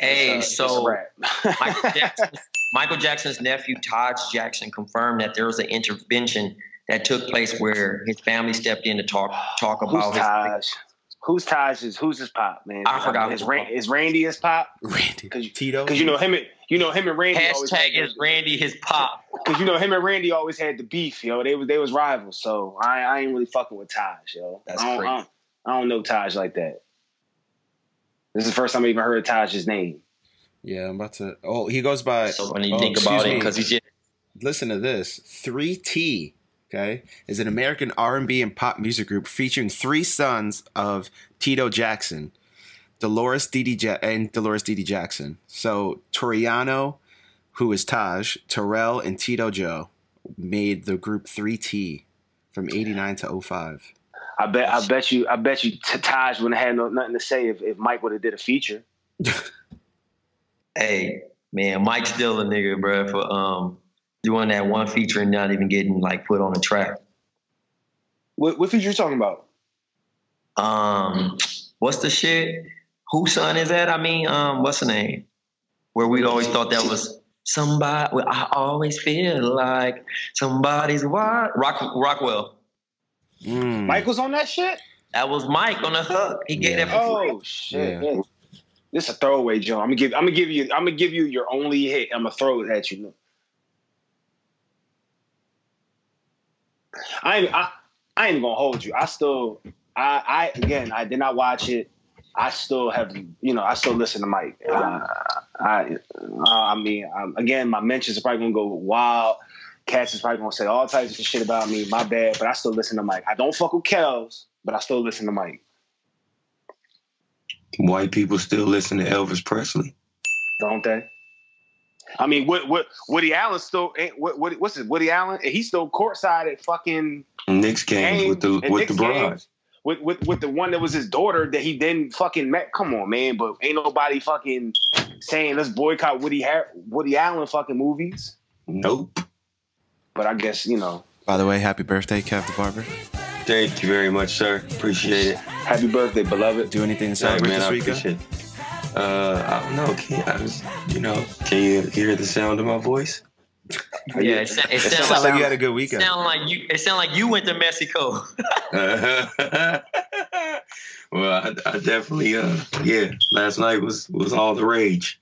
Michael Jackson's nephew, Taj Jackson, confirmed that there was an intervention that took place where his family stepped in to talk about Who's Taj? Who's his pop, man? I forgot. Is Randy his pop? Randy. Tito? Because him and Randy Hashtag is Randy his pop. Because him and Randy always had the beef, yo. They was rivals, so I ain't really fucking with Taj, yo. That's crazy. I don't know Taj like that. This is the first time I even heard Taj's name. Yeah, I'm about to. Oh, he goes by. So when you think about it, because he's. Listen to this. 3T, okay, is an American R&B and pop music group featuring 3 sons of Tito Jackson, Dolores Dee Jackson. So Toriano, who is Taj, Terrell, and Tito Joe made the group 3T from 89 to 05. I bet you Taj wouldn't have had nothing to say if Mike would have did a feature. Hey, man, Mike's still a nigga, bro, for doing that one feature and not even getting like put on the track. What feature you talking about? What's the shit? Whose son is that? I mean, what's the name? Where we always thought that was somebody. Well, I always feel like somebody's wife. Rockwell. Mike was on that shit? That was Mike on the hook. He gave that for free. Oh shit! Yeah. This is a throwaway, Joe. I'm gonna give you your only hit. I'm gonna throw it at you. I ain't gonna hold you. I did not watch it. I still have, I still listen to Mike. Again, my mentions are probably gonna go wild. Cats is probably gonna say all types of shit about me. My bad, but I still listen to Mike. I don't fuck with Kels, but I still listen to Mike. White people still listen to Elvis Presley, don't they? I mean, Woody Allen still ain't. What's it? Woody Allen? He's still courtside at fucking Knicks games with the bride. With the one that was his daughter that he didn't fucking met. Come on, man! But ain't nobody fucking saying let's boycott Woody Allen fucking movies. Nope. But I guess By the way, happy birthday, Kev the Barber. Thank you very much, sir. Appreciate it. Happy birthday, beloved. Do anything to celebrate this weekend? I don't know. Can you hear the sound of my voice? Yeah, it sounds like you had a good weekend. It sounds like you went to Mexico. Well, I definitely, last night was all the rage.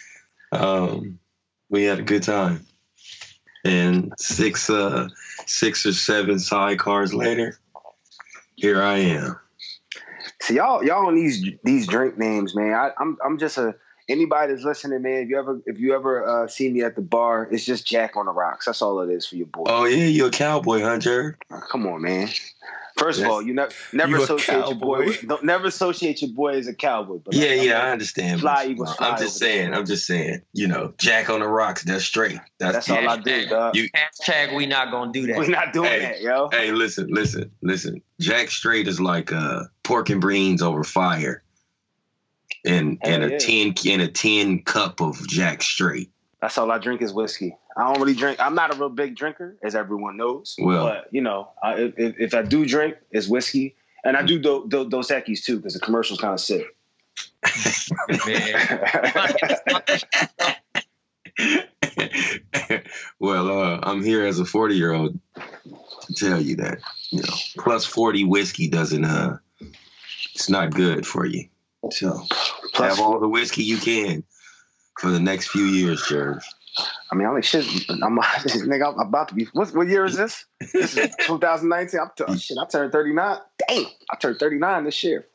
We had a good time. And six or seven sidecars later, here I am. See, y'all on these drink names, man. I'm just anybody that's listening, man. If you ever see me at the bar, it's just Jack on the Rocks. That's all it is for your boy. Oh yeah, you're a cowboy, huh, Jared? Come on, man. First of all, you never associate your boy. Never associate your boy as a cowboy. But I understand. Fly Eagles. I'm just saying. Jack on the Rocks. That's straight. That's all I do, dog. Hashtag we not gonna do that. We not doing that, yo. Hey, listen. Jack straight is like pork and beans over fire, and a tin cup of Jack straight. That's all I drink is whiskey. I don't really drink. I'm not a real big drinker, as everyone knows. Well, but if I do drink, it's whiskey, and I do Dos Equis too, because the commercial's kind of sick. Well, I'm here as a 40-year-old to tell you that, plus 40 whiskey doesn't, it's not good for you. So have all the whiskey you can for the next few years, Jerv. I mean, I'm like, shit, I'm about to be, what year is this? This is 2019. I turned 39. Damn, I turned 39 this year.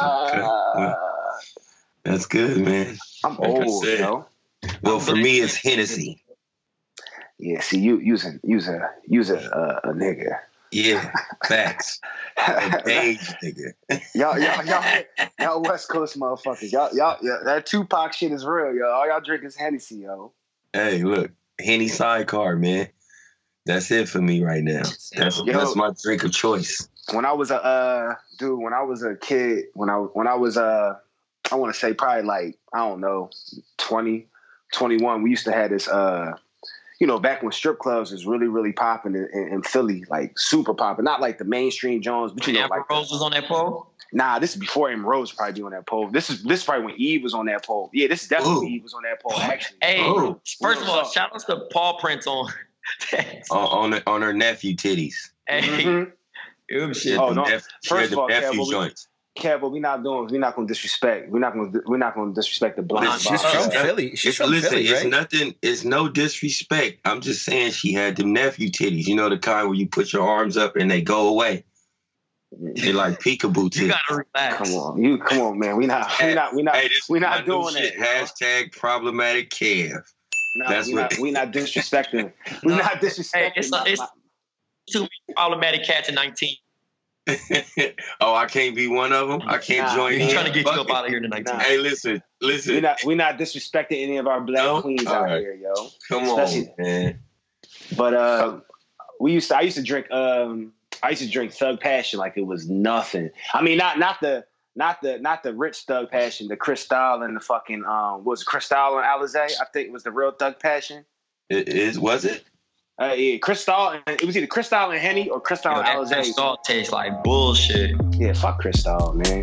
That's good, man. I'm old, yo. Well, for me, it's Hennessy. Yeah, see, use a nigga. Yeah, facts. Age nigga. Y'all West Coast motherfuckers. Y'all, that Tupac shit is real, yo. All y'all drink is Hennessy, yo. Hey, look, Henny sidecar, man. That's it for me right now. That's my drink of choice. When I was a kid, when I was I want to say probably like, I don't know, 20, 21, we used to have this back when strip clubs was really, really popping in Philly, like super popping. Not like the mainstream Jones, but Amber Rose was on that pole? Nah, this is before M. Rose probably on that pole. This is probably when Eve was on that pole. Yeah, this is definitely when Eve was on that pole, actually. Hey, first of all, shout out to Paul Prince on her nephew titties. Hey, shit. First of all, Kev, we're not gonna disrespect. We're not gonna disrespect the blonde. She's from Philly. She's from Philly, right? It's no disrespect. I'm just saying she had them nephew titties. You know, the kind where you put your arms up and they go away. They like peekaboo titties. You gotta relax. Come on, man. We're not doing that. Hashtag problematic Kev. We're not disrespecting. We're not disrespecting. It's too many problematic cats in 19. Oh, I can't be one of them. I can't join. We're trying to get you up out of here tonight. Hey, listen. We're not disrespecting any of our black queens out here, yo. Come on, man. But I used to drink Thug Passion like it was nothing. I mean, not the rich Thug Passion, the Cristal and the fucking was it Cristal and Alizé? I think it was the real Thug Passion. Was it? Yeah, Cristal. It was either Cristal and Henny or Cristal and Alizé. Cristal tastes like bullshit. Yeah, fuck Cristal, man.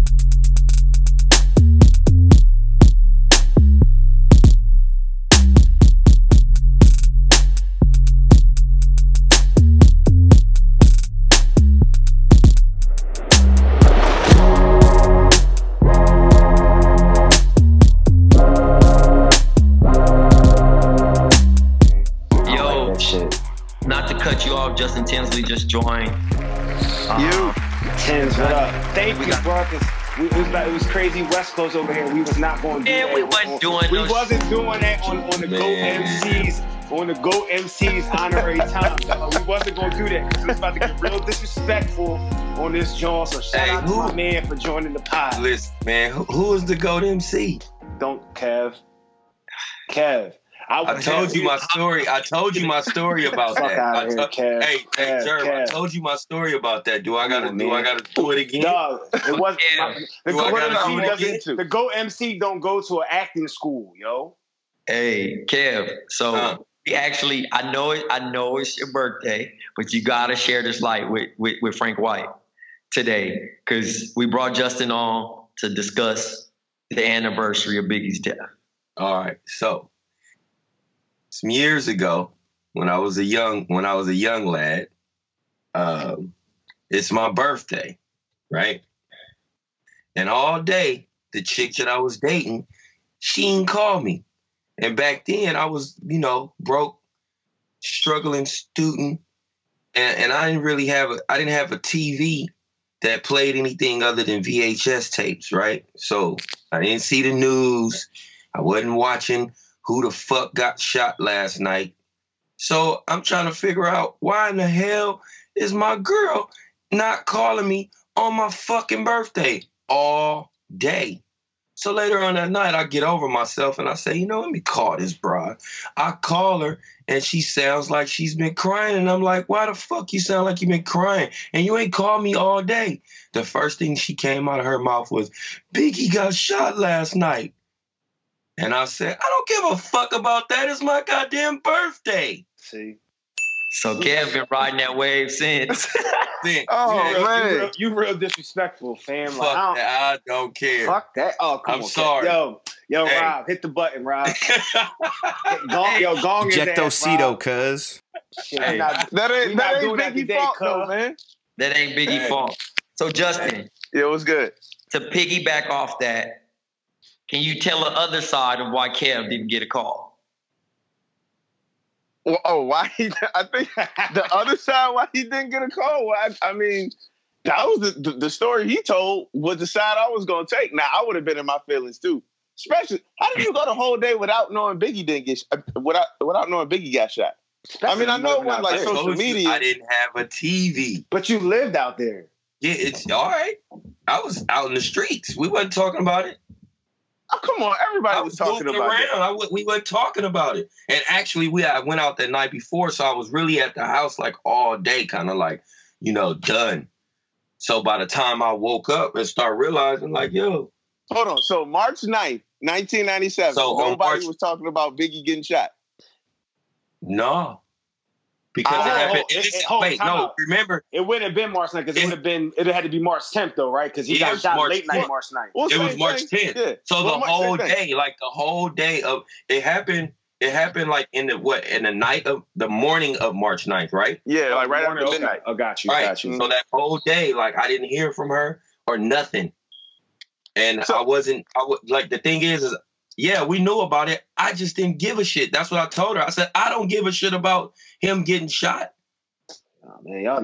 Justin Tinsley just joined. Tins, what up? Thank you, bro. It was crazy West Coast over here. We was not going to do that. We wasn't doing that on the GOAT MCs honorary time. We wasn't going to do that because it was about to get real disrespectful on this joint. So shout out to my man for joining the pod. Listen, man, who is the GOAT MC? Don't, Kev. I told you my story. I told you my story about that. Hey, Jerv, I told you my story about that. Do I gotta do it again? No, it wasn't. The GOAT MC don't go to an acting school, yo. Hey, Kev. So we actually, I know it's your birthday, but you gotta share this light with Frank White today because we brought Justin on to discuss the anniversary of Biggie's death. All right, so. Some years ago, when I was a young lad, it's my birthday, right? And all day, the chick that I was dating, she didn't call me. And back then, I was, broke, struggling student, and I didn't have a TV that played anything other than VHS tapes, right? So I didn't see the news. I wasn't watching who the fuck got shot last night. So I'm trying to figure out why in the hell is my girl not calling me on my fucking birthday all day? So later on that night, I get over myself and I say, let me call this broad. I call her and she sounds like she's been crying. And I'm like, why the fuck you sound like you've been crying? And you ain't called me all day. The first thing she came out of her mouth was, Biggie got shot last night. And I said, I don't give a fuck about that. It's my goddamn birthday. See? So Kev been riding that wave since. You real disrespectful, fam. Fuck that. I don't care. Fuck that. Oh, come on. I'm sorry. Yo, hey. Rob, hit the button, Rob. Gong his ass, Ejectocito, cuz. Hey, that ain't Biggie fault, though, man. That ain't Biggie fault. So, Justin. Yeah, it was good. To piggyback off that, can you tell the other side of why Kev didn't get a call? Why? I think the other side why he didn't get a call. I mean, that was the story he told was the side I was going to take. Now, I would have been in my feelings, too. Especially, how did you go the whole day without knowing Biggie didn't get without knowing Biggie got shot? Especially, I mean, I know it wasn't like social media. I didn't have a TV. But you lived out there. Yeah, it's all right. I was out in the streets. We wasn't talking about it. Oh, come on. Everybody was talking about it. We weren't talking about it. And actually, I went out that night before, so I was really at the house like all day, kind of like, done. So by the time I woke up and started realizing, like, yo. Hold on. So March 9th, 1997, nobody was talking about Biggie getting shot? No. Because it happened. Remember. It wouldn't have been March 9th because it had to be March 10th, though, right? Because he got shot late night March 9th. It was March 10th. Yeah. So the whole day of it happened like in the morning of March 9th, right? Yeah, like right after midnight. I got you. Right. So that whole day, like I didn't hear from her or nothing. And the thing is yeah, we knew about it. I just didn't give a shit. That's what I told her. I said, I don't give a shit about him getting shot. Oh, man, y'all.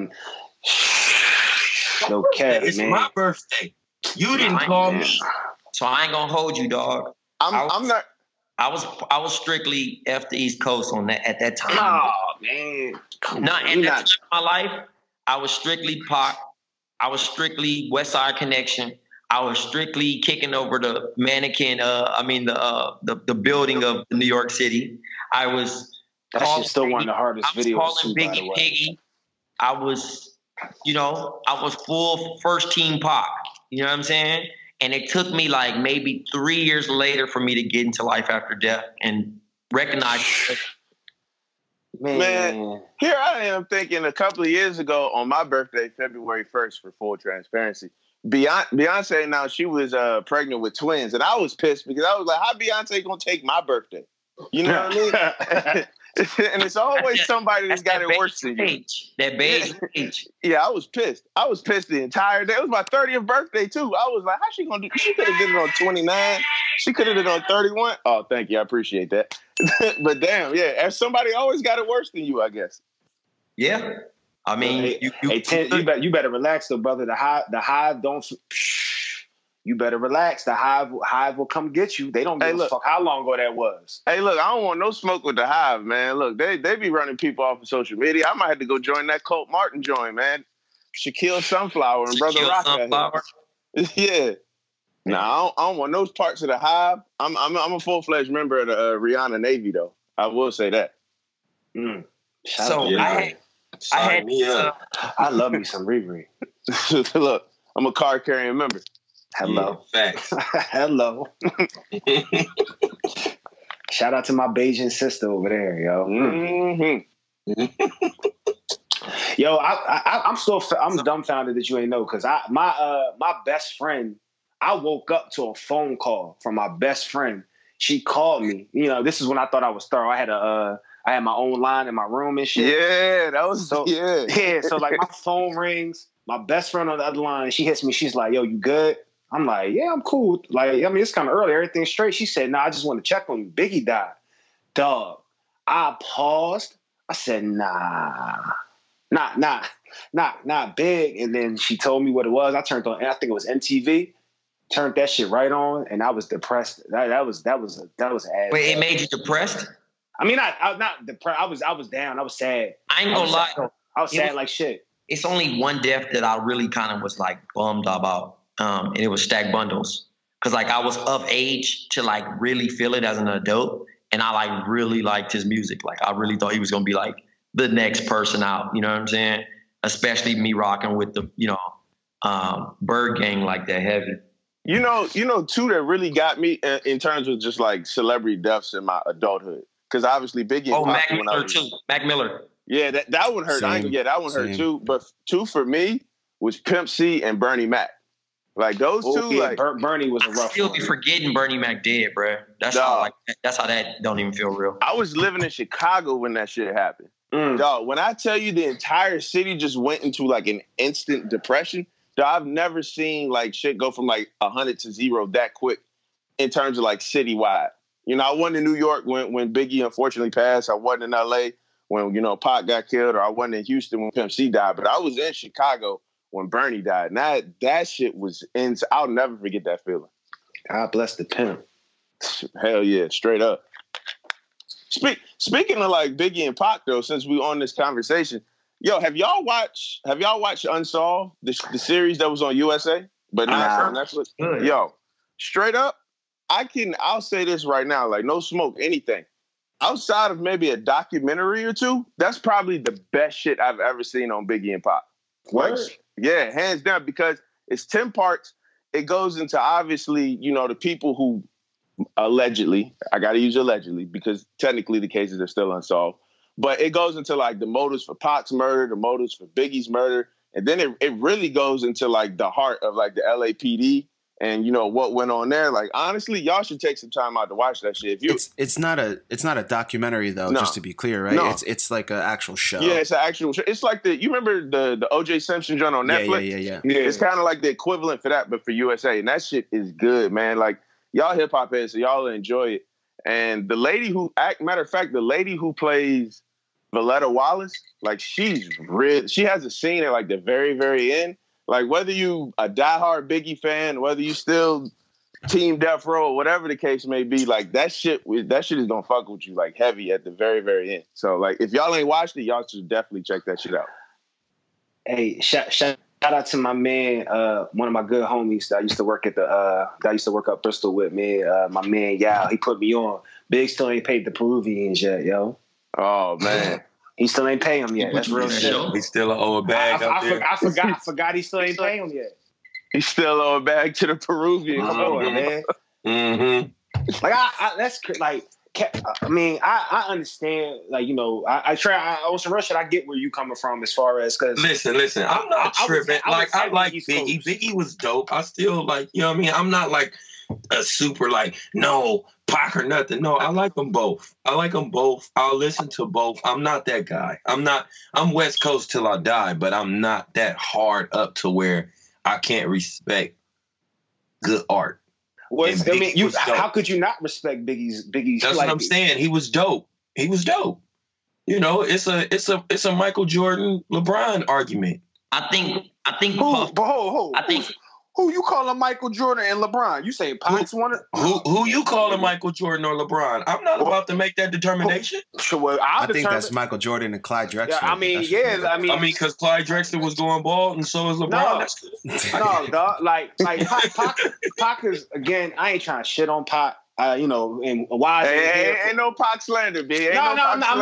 No cap, it's man. my birthday. You didn't call me. So I ain't gonna hold you, dog. I'm not. I was strictly F the East Coast on that at that time. Oh, man. Not at that time of my life. I was strictly Pac. I was strictly West Side Connection. I was strictly kicking over the mannequin. The building of New York City. I was. That's still one of the hardest videos. I was calling Biggie Piggy. I was full first team Pac. You know what I'm saying? And it took me like maybe 3 years later for me to get into Life After Death and recognize. Man, here I am thinking a couple of years ago on my birthday, February 1st, for full transparency. Beyonce now she was pregnant with twins, and I was pissed because I was like, "How Beyonce gonna take my birthday?" You know what I mean? And it's always somebody that's got it worse than you. That baby age. Yeah, I was pissed. I was pissed the entire day. It was my 30th birthday too. I was like, "How she gonna do?" She could have did it on 29. She could have did it on 31. Oh, thank you. I appreciate that. But damn, yeah, somebody always got it worse than you, I guess. Yeah. I mean, you better relax, though, brother. The hive don't. You better relax. The hive will come get you. They don't give a fuck how long ago that was. Hey, look, I don't want no smoke with the hive, man. Look, they be running people off of social media. I might have to go join that Colt Martin joint, man. Shaquille Sunflower and Brother Rock. Yeah. No, I don't want those parts of the hive. I'm a full-fledged member of the Rihanna Navy, though. I will say that. I love me some Riri. Look, I'm a card-carrying member. Hello. Yeah, facts. Hello. Shout out to my Beijing sister over there, yo. Mm-hmm. Yo, I'm dumbfounded that you ain't know, because my best friend, I woke up to a phone call from my best friend. She called me. This is when I thought I was thorough. I had my own line in my room and shit. Yeah, that was Yeah, so like my phone rings, my best friend on the other line, she hits me. She's like, "Yo, you good?" I'm like, "Yeah, I'm cool." Like, I mean, it's kind of early. Everything's straight. She said, "Nah, I just want to check on you. Biggie died." Dog. I paused. I said, "Nah, not big." And then she told me what it was. I turned on, and I think it was MTV. Turned that shit right on, and I was depressed. That was ass. Wait, it made you depressed? I mean, I'm not depressed. I was down. I was sad. I ain't gonna lie. I was sad like shit. It's only one death that I really kind of was like bummed about, and it was Stack Bundles, because like I was of age to like really feel it as an adult, and I like really liked his music. Like I really thought he was gonna be like the next person out. You know what I'm saying? Especially me rocking with the Bird Gang like that heavy. You know, two that really got me in terms of just like celebrity deaths in my adulthood. Because obviously Biggie and Mac Miller too. Mac Miller. Yeah, that one hurt. That one hurt too. But 2 for me was Pimp C and Bernie Mac. Like those two. Yeah, like Bernie was a rough. Still be forgetting Bernie Mac dead, bro. That's how that don't even feel real. I was living in Chicago when that shit happened. Dog, when I tell you the entire city just went into like an instant depression, dog, I've never seen like shit go from like 100 to 0 that quick in terms of like citywide. You know, I wasn't in New York when Biggie unfortunately passed. I wasn't in LA when, Pac got killed, or I wasn't in Houston when Pimp C died. But I was in Chicago when Bernie died. And that shit was I'll never forget that feeling. God bless the pimp. Hell yeah, straight up. Speaking of like Biggie and Pac though, since we on this conversation, yo, have y'all watched Unsolved, the series that was on USA, but not on Netflix? Yo, straight up, I'll say this right now, like no smoke, anything. Outside of maybe a documentary or two, that's probably the best shit I've ever seen on Biggie and Pac. Like, yeah, hands down, because it's 10 parts. It goes into obviously, the people who allegedly, I got to use allegedly because technically the cases are still unsolved, but it goes into like the motives for Pac's murder, the motives for Biggie's murder. And then it really goes into like the heart of like the LAPD and what went on there. Like honestly, y'all should take some time out to watch that shit. It's not a documentary though, just to be clear, right? No. It's like an actual show. Yeah, it's an actual show. It's like you remember the O.J. Simpson joint on Netflix? Yeah. It's kind of like the equivalent for that, but for USA. And that shit is good, man. Like y'all hip hop heads, so y'all will enjoy it. And the lady the lady who plays Valletta Wallace, like she has a scene at like the very, very end. Like whether you a diehard Biggie fan, whether you still Team Death Row, whatever the case may be, like that shit is gonna fuck with you like heavy at the very, very end. So like if y'all ain't watched it, y'all should definitely check that shit out. Hey, shout out to my man, one of my good homies that used to work up Bristol with me. My man Yao, he put me on. Big still ain't paid the Peruvians yet, yo. Oh man. He still ain't paying him yet. That's real shit. He still owe a bag out there. I forgot he still ain't paying him yet. He still owe a bag to the Peruvians. Come on, man. Mm-hmm. Like that's like. I mean, I understand. Like I try. On some real shit, I get where you coming from as far as because. Listen. I'm not tripping. I like Biggie. Biggie was dope. I still like. You know what I mean? I'm not like a super like no Pac or nothing. No, I like them both. I'll listen to both. I'm not that guy. I'm West Coast till I die, but I'm not that hard up to where I can't respect good art. How could you not respect Biggie's? That's what I'm saying. He was dope. It's a Michael Jordan LeBron argument. I think who you calling Michael Jordan and LeBron? You say Pac's one? Who you calling Michael Jordan or LeBron? I'm not about to make that determination. I think that's Michael Jordan and Clyde Drexler. I mean, because Clyde Drexler was going bald and so is LeBron. No, dog. Like Pac is again. I ain't trying to shit on Pac. And why? Ain't no Pac slander, B. I'm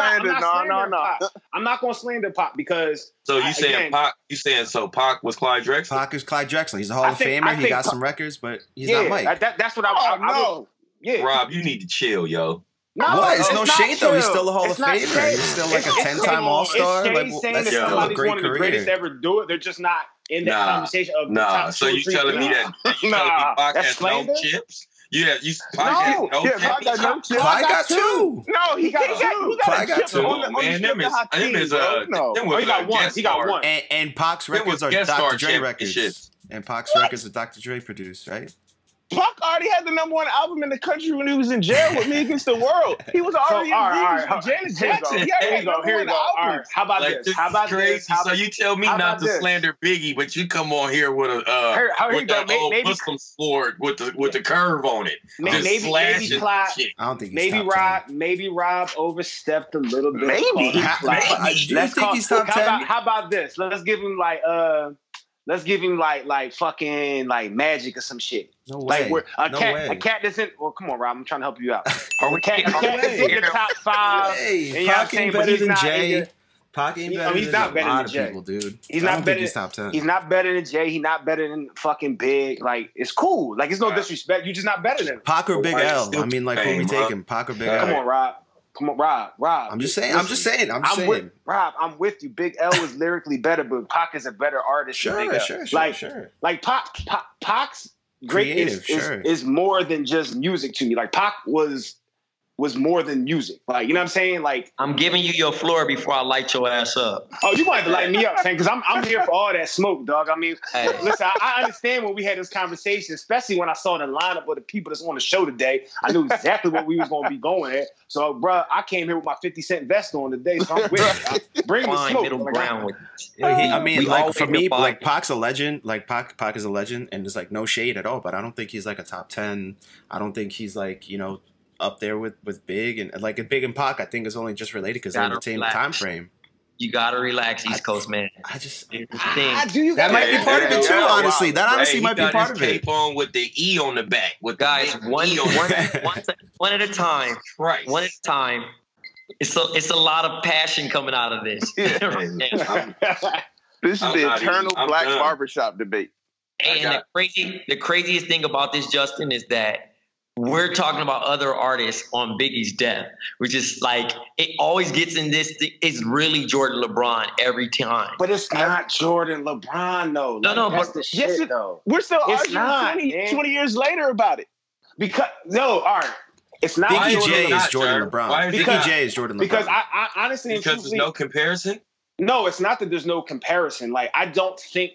not gonna slander Pac because. So you saying Pac? You saying so Pac was Clyde Drexler? Pac is Clyde Drexler. He's a Hall of Famer. He got some records, but he's not Mike. That's what I know. Yeah, Rob, you need to chill, yo. No, what? It's no shade though. He's still a Hall of Famer. He's still like a 10-time All-Star. That's still a great career. The greatest to ever do it. They're just not in that conversation of the top so you telling me that Pac has no chips? Yeah, Pac got no chips. Pac got two. No, he got two. Pac got two. Man, he got one. And Pac's records are Dr. Dre records. And Pac's records are Dr. Dre produced, right? Pac already had the #1 album in the country when he was in jail with Me Against the World. He was already in Janet Jackson. Here you go. All right. How about this? So you tell me not to slander Biggie, but you come on here with a Muslim sword with the curve on it. Maybe Rob overstepped a little bit. Maybe. How about this? Let's give him like fucking like Magic or some shit. No way. Like a cat that's in. Well, come on, Rob. I'm trying to help you out. Or a cat that's in the top 5. Hey, Pac ain't better than Jay. Pac ain't better than a lot of people, dude. He's not better. He's top 10. He's not better than Jay. He's not better than fucking Big. Like it's cool. Like it's no disrespect. You're just not better than him. Pac or Big L. I mean, like who we taking? Pac or Big L? Come on, Rob. Come on, Rob. I'm just saying. Rob, I'm with you. Big L is lyrically better, but Pac is a better artist. than Big L. Like Pac's greatness is more than just music to me. Like Pac was more than music. Like, you know what I'm saying? Like, I'm giving you your floor before I light your ass up. Oh, you wanted to light me up, man, because I'm here for all that smoke, dog. I mean, listen, I understand when we had this conversation, especially when I saw the lineup of the people that's on the show today. I knew exactly what we was going to be going at. So, bro, I came here with my 50 Cent vest on today, so I'm with it. Bring the smoke. Middle ground with I mean, like, for me, like, Pac's a legend. Like, Pac is a legend, and there's, like, no shade at all, but I don't think he's, like, a top 10. I don't think he's, like, you know, up there with Big, and like Big and Pac, I think is only just related because they're in the same time frame. You gotta relax, East Coast man. I just that might be part of it too. Honestly, that honestly might be part of it. On with the E on the back, with guys, one at a time. Right, one at a time. It's a lot of passion coming out of this. This is the eternal black barbershop debate. And the craziest thing about this, Justin, is that we're talking about other artists on Biggie's death, which is like, it always gets in this thing. It's really Jordan LeBron every time. But it's not Jordan LeBron, though. No, that's but the shit, though. We're still It's arguing 20 years later about it. All right. It's not Biggie J is Jordan LeBron. Biggie J is Jordan LeBron. Because I honestly... Because there's no comparison? No, it's not that there's no comparison. Like, I don't think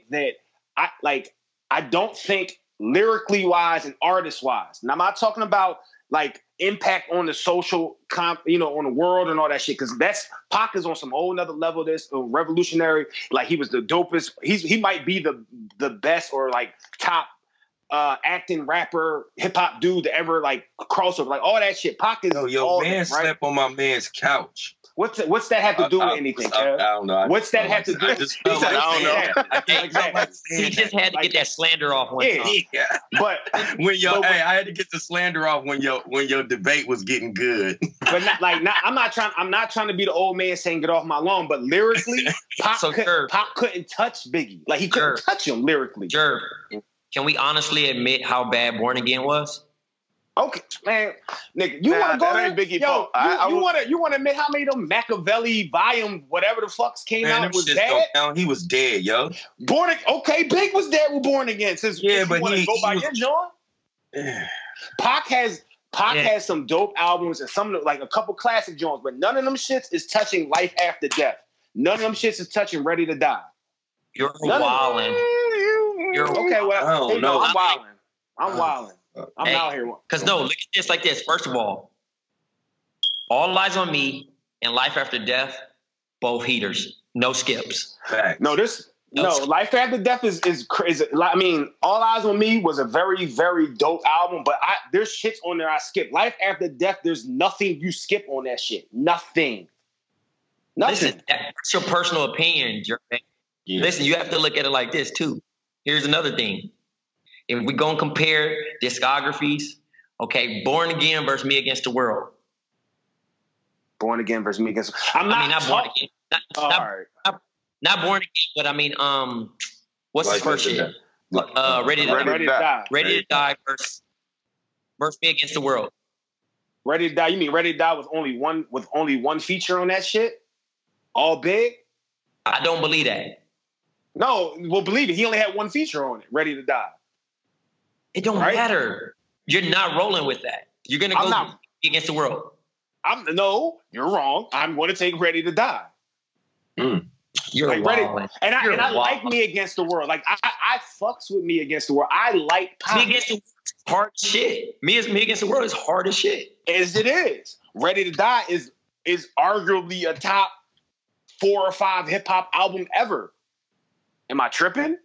lyrically wise and artist wise. Now I'm not talking about like impact on the social on the world and all that shit, because that's Pac is on some whole nother level. This revolutionary, like he was the dopest. He might be the best or like top acting rapper, hip hop dude to ever like crossover, like all that shit. Pac is yo man slept on my man's couch. What's that have to do with anything? I don't know. What's that have to do? I don't know. He just had to get that slander off one time. Yeah. But I had to get the slander off when your debate was getting good. But I'm not trying to be the old man saying get off my lawn. But lyrically, Pac couldn't touch Biggie. Like he couldn't touch him lyrically. Jerv, can we honestly admit how bad Born Again was? Okay, man, nigga, you want to go there? Biggie, yo, you want to admit how many of them Machiavelli volume whatever the fucks came out was dead? He was dead, yo. Big was dead with Born Again. Since but he go by your John. Pac has some dope albums and some like a couple classic joints, but none of them shits is touching Life After Death. None of them shits is touching Ready to Die. You're wilding. Okay. Well, I don't know. I'm wilding. I'm out here. Because look at this like this. First of all, All Eyes on Me and Life After Death, both heaters, no skips. Fact. Life After Death is crazy. I mean, All Eyes on Me was a very, very dope album, but there's shits on there I skip. Life After Death, there's nothing you skip on that shit. Nothing. Listen, that's your personal opinion, Jermaine. Yeah. Listen, you have to look at it like this too. Here's another thing. If we're going to compare discographies, okay, Born Again versus Me Against the World. Born Again versus Me Against the World. Not Born Again. Not Born Again, but I mean, what's his first shit? Ready to Die. Ready to Die versus Me Against the World. Ready to Die? You mean Ready to Die with only one feature on that shit? All Big? I don't believe that. No, well, believe it. He only had one feature on it, Ready to Die. It don't matter. You're not rolling with that. You're going to go Against the World. No, you're wrong. I'm going to take Ready to Die. You're like wild. And I like Me Against the World. Like, I fucks with Me Against the World. I like Pac. Me Against the World is hard as shit. Me Against the World is hard as shit. As it is. Ready to Die is arguably a top 4 or 5 hip-hop album ever. Am I tripping?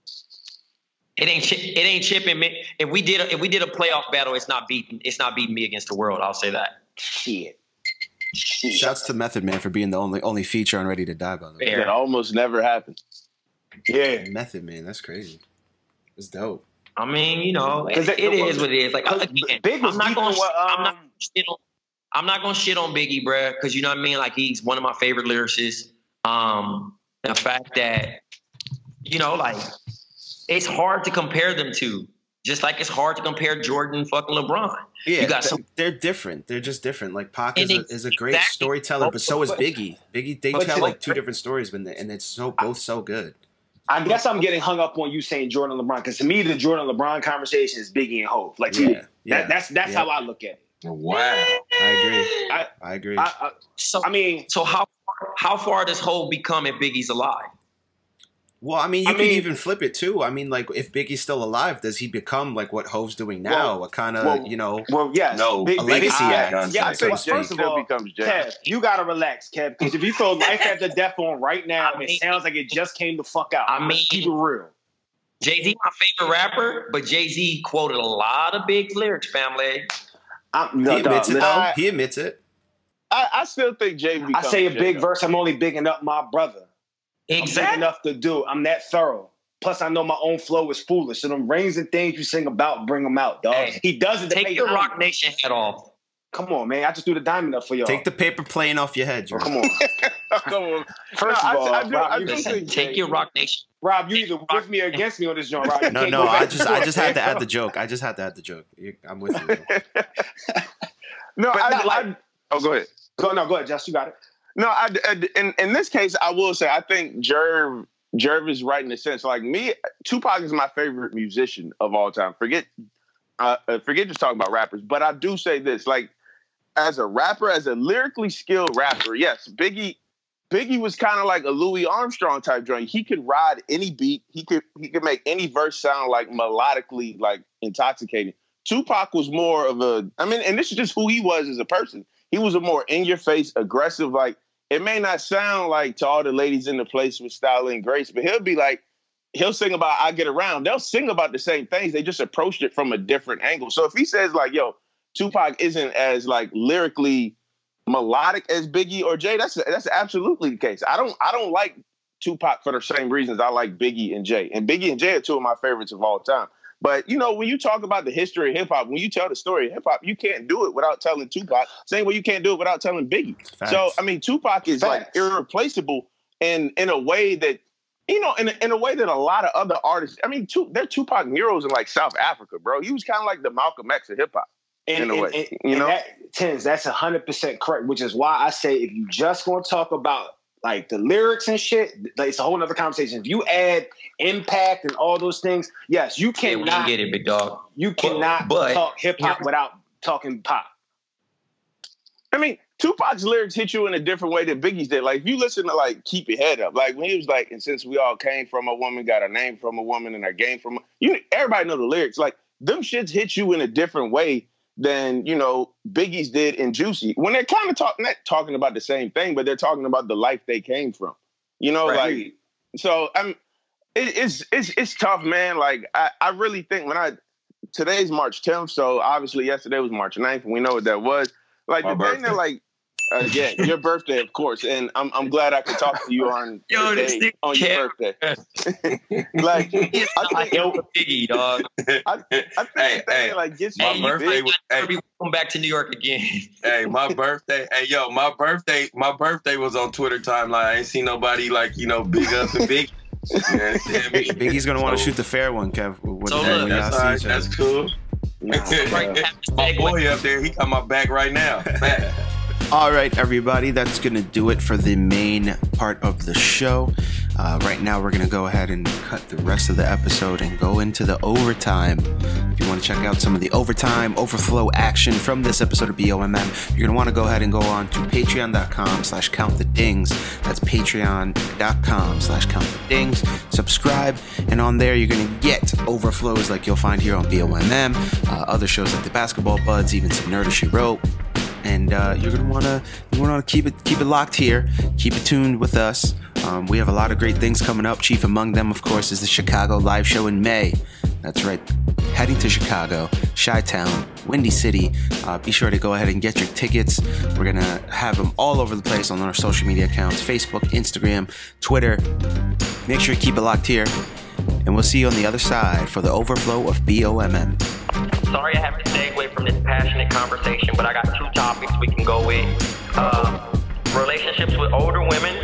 It ain't chipping me. If we did a playoff battle, it's not beating Me Against the World. I'll say that. Shit. Shouts to Method Man for being the only feature on Ready to Die, by the way. That almost never happened. Yeah. Method Man, that's crazy. It's dope. I mean, it is what it is. Like again, I'm not gonna shit on Biggie, bruh, because you know what I mean. Like he's one of my favorite lyricists. The fact that like it's hard to compare them to. Just like it's hard to compare Jordan and fucking LeBron. Yeah, you got they're different. They're just different. Like Pac is a great storyteller, but so is Biggie. Biggie, they tell like two different stories, and it's both so good. I guess I'm getting hung up on you saying Jordan and LeBron, because to me the Jordan and LeBron conversation is Biggie and Hov. Like that's how I look at it. Wow, I agree. So how far does Hov become if Biggie's alive? Well, I mean, you can even flip it too. I mean, like, if Biggie's still alive, does he become like what Hov's doing now? A kind of, Well, yes. a legacy act. Yeah, first of all, Kev, you gotta relax, Kev, because if you throw Life After Death on right now, it sounds like it just came the fuck out. I mean, keep it real. Jay-Z, my favorite rapper, but Jay-Z quoted a lot of big lyrics, family. He admits it. I still think Jay. I say a big verse. I'm only bigging up my brother. Exactly. I'm big enough to do. I'm that thorough. Plus, I know my own flow is foolish. So them rings and things you sing about, bring them out, dog. Hey, he does it. Take your Rock Nation hat off. Come on, man. I just threw the diamond up for y'all. Take the paper plane off your head, Jordan. Come on. Come on. First of all, Rob, take your Rock Nation. Rob, you either with me or against me on this joint, Rob. No. I just had to add the joke. I'm with you. Go ahead. Go ahead, Jess. You got it. No, in this case, I will say I think Jerv is right in the sense. Like me, Tupac is my favorite musician of all time. Forget just talking about rappers, but I do say this: like as a rapper, as a lyrically skilled rapper, yes, Biggie was kind of like a Louis Armstrong type joint. He could ride any beat. He could make any verse sound like melodically like intoxicating. Tupac was more of and this is just who he was as a person. He was a more in-your-face, aggressive, like, it may not sound like To All the Ladies in the Place with Style and Grace, but he'll sing about I Get Around. They'll sing about the same things. They just approached it from a different angle. So if he says, like, yo, Tupac isn't as, like, lyrically melodic as Biggie or Jay, that's absolutely the case. I don't like Tupac for the same reasons I like Biggie and Jay. And Biggie and Jay are two of my favorites of all time. But, when you talk about the history of hip-hop, when you tell the story of hip-hop, you can't do it without telling Tupac. Same way you can't do it without telling Biggie. Facts. So, Tupac is, like, irreplaceable in a way that, in a way that a lot of other artists, they're Tupac murals in, like, South Africa, bro. He was kind of like the Malcolm X of hip-hop in a way. That's 100% correct, which is why I say if you just going to talk about, like, the lyrics and shit, like, it's a whole nother conversation. If you add impact and all those things, yes, you cannot get it, big dog. You cannot talk hip hop without talking pop. Tupac's lyrics hit you in a different way than Biggie's did. Like, if you listen to, like, Keep Your Head Up, like, when he was like, and since we all came from a woman, got our name from a woman, and our game from everybody know the lyrics. Like, them shits hit you in a different way than, Biggie's did in Juicy. When they're kind of not talking about the same thing, but they're talking about the life they came from. Right. Like, so it's tough, man. Like, I really think today's March 10th, so obviously yesterday was March 9th, and we know what that was. Like, the day they're like, your birthday, of course, and I'm glad I could talk to you on your birthday. Like, Biggie, dog. I think like gets my birthday. Come back to New York again. Hey, my birthday. Hey, yo, my birthday was on Twitter timeline. I ain't seen nobody like big up and big. Biggie's gonna want to shoot the fair one, Kev. That's all right. That's cool. My boy up there, he got my back right now. All right, everybody, that's going to do it for the main part of the show. Right now, we're going to go ahead and cut the rest of the episode and go into the overtime. If you want to check out some of the overtime overflow action from this episode of BOMM, you're going to want to go ahead and go on to patreon.com/countthedings. That's patreon.com/countthedings. Subscribe, and on there, you're going to get overflows like you'll find here on BOMM, other shows like The Basketball Buds, even some Nerdy She Wrote. And you're gonna wanna keep it locked here. Keep it tuned with us. We have a lot of great things coming up. Chief among them, of course, is the Chicago live show in May. That's right, heading to Chicago, Chi-Town, Windy City. Be sure to go ahead and get your tickets. We're gonna have them all over the place on our social media accounts: Facebook, Instagram, Twitter. Make sure you keep it locked here, and we'll see you on the other side for the overflow of BOMM. Sorry I have to segue from this passionate conversation, but I got two topics we can go with. Relationships with older women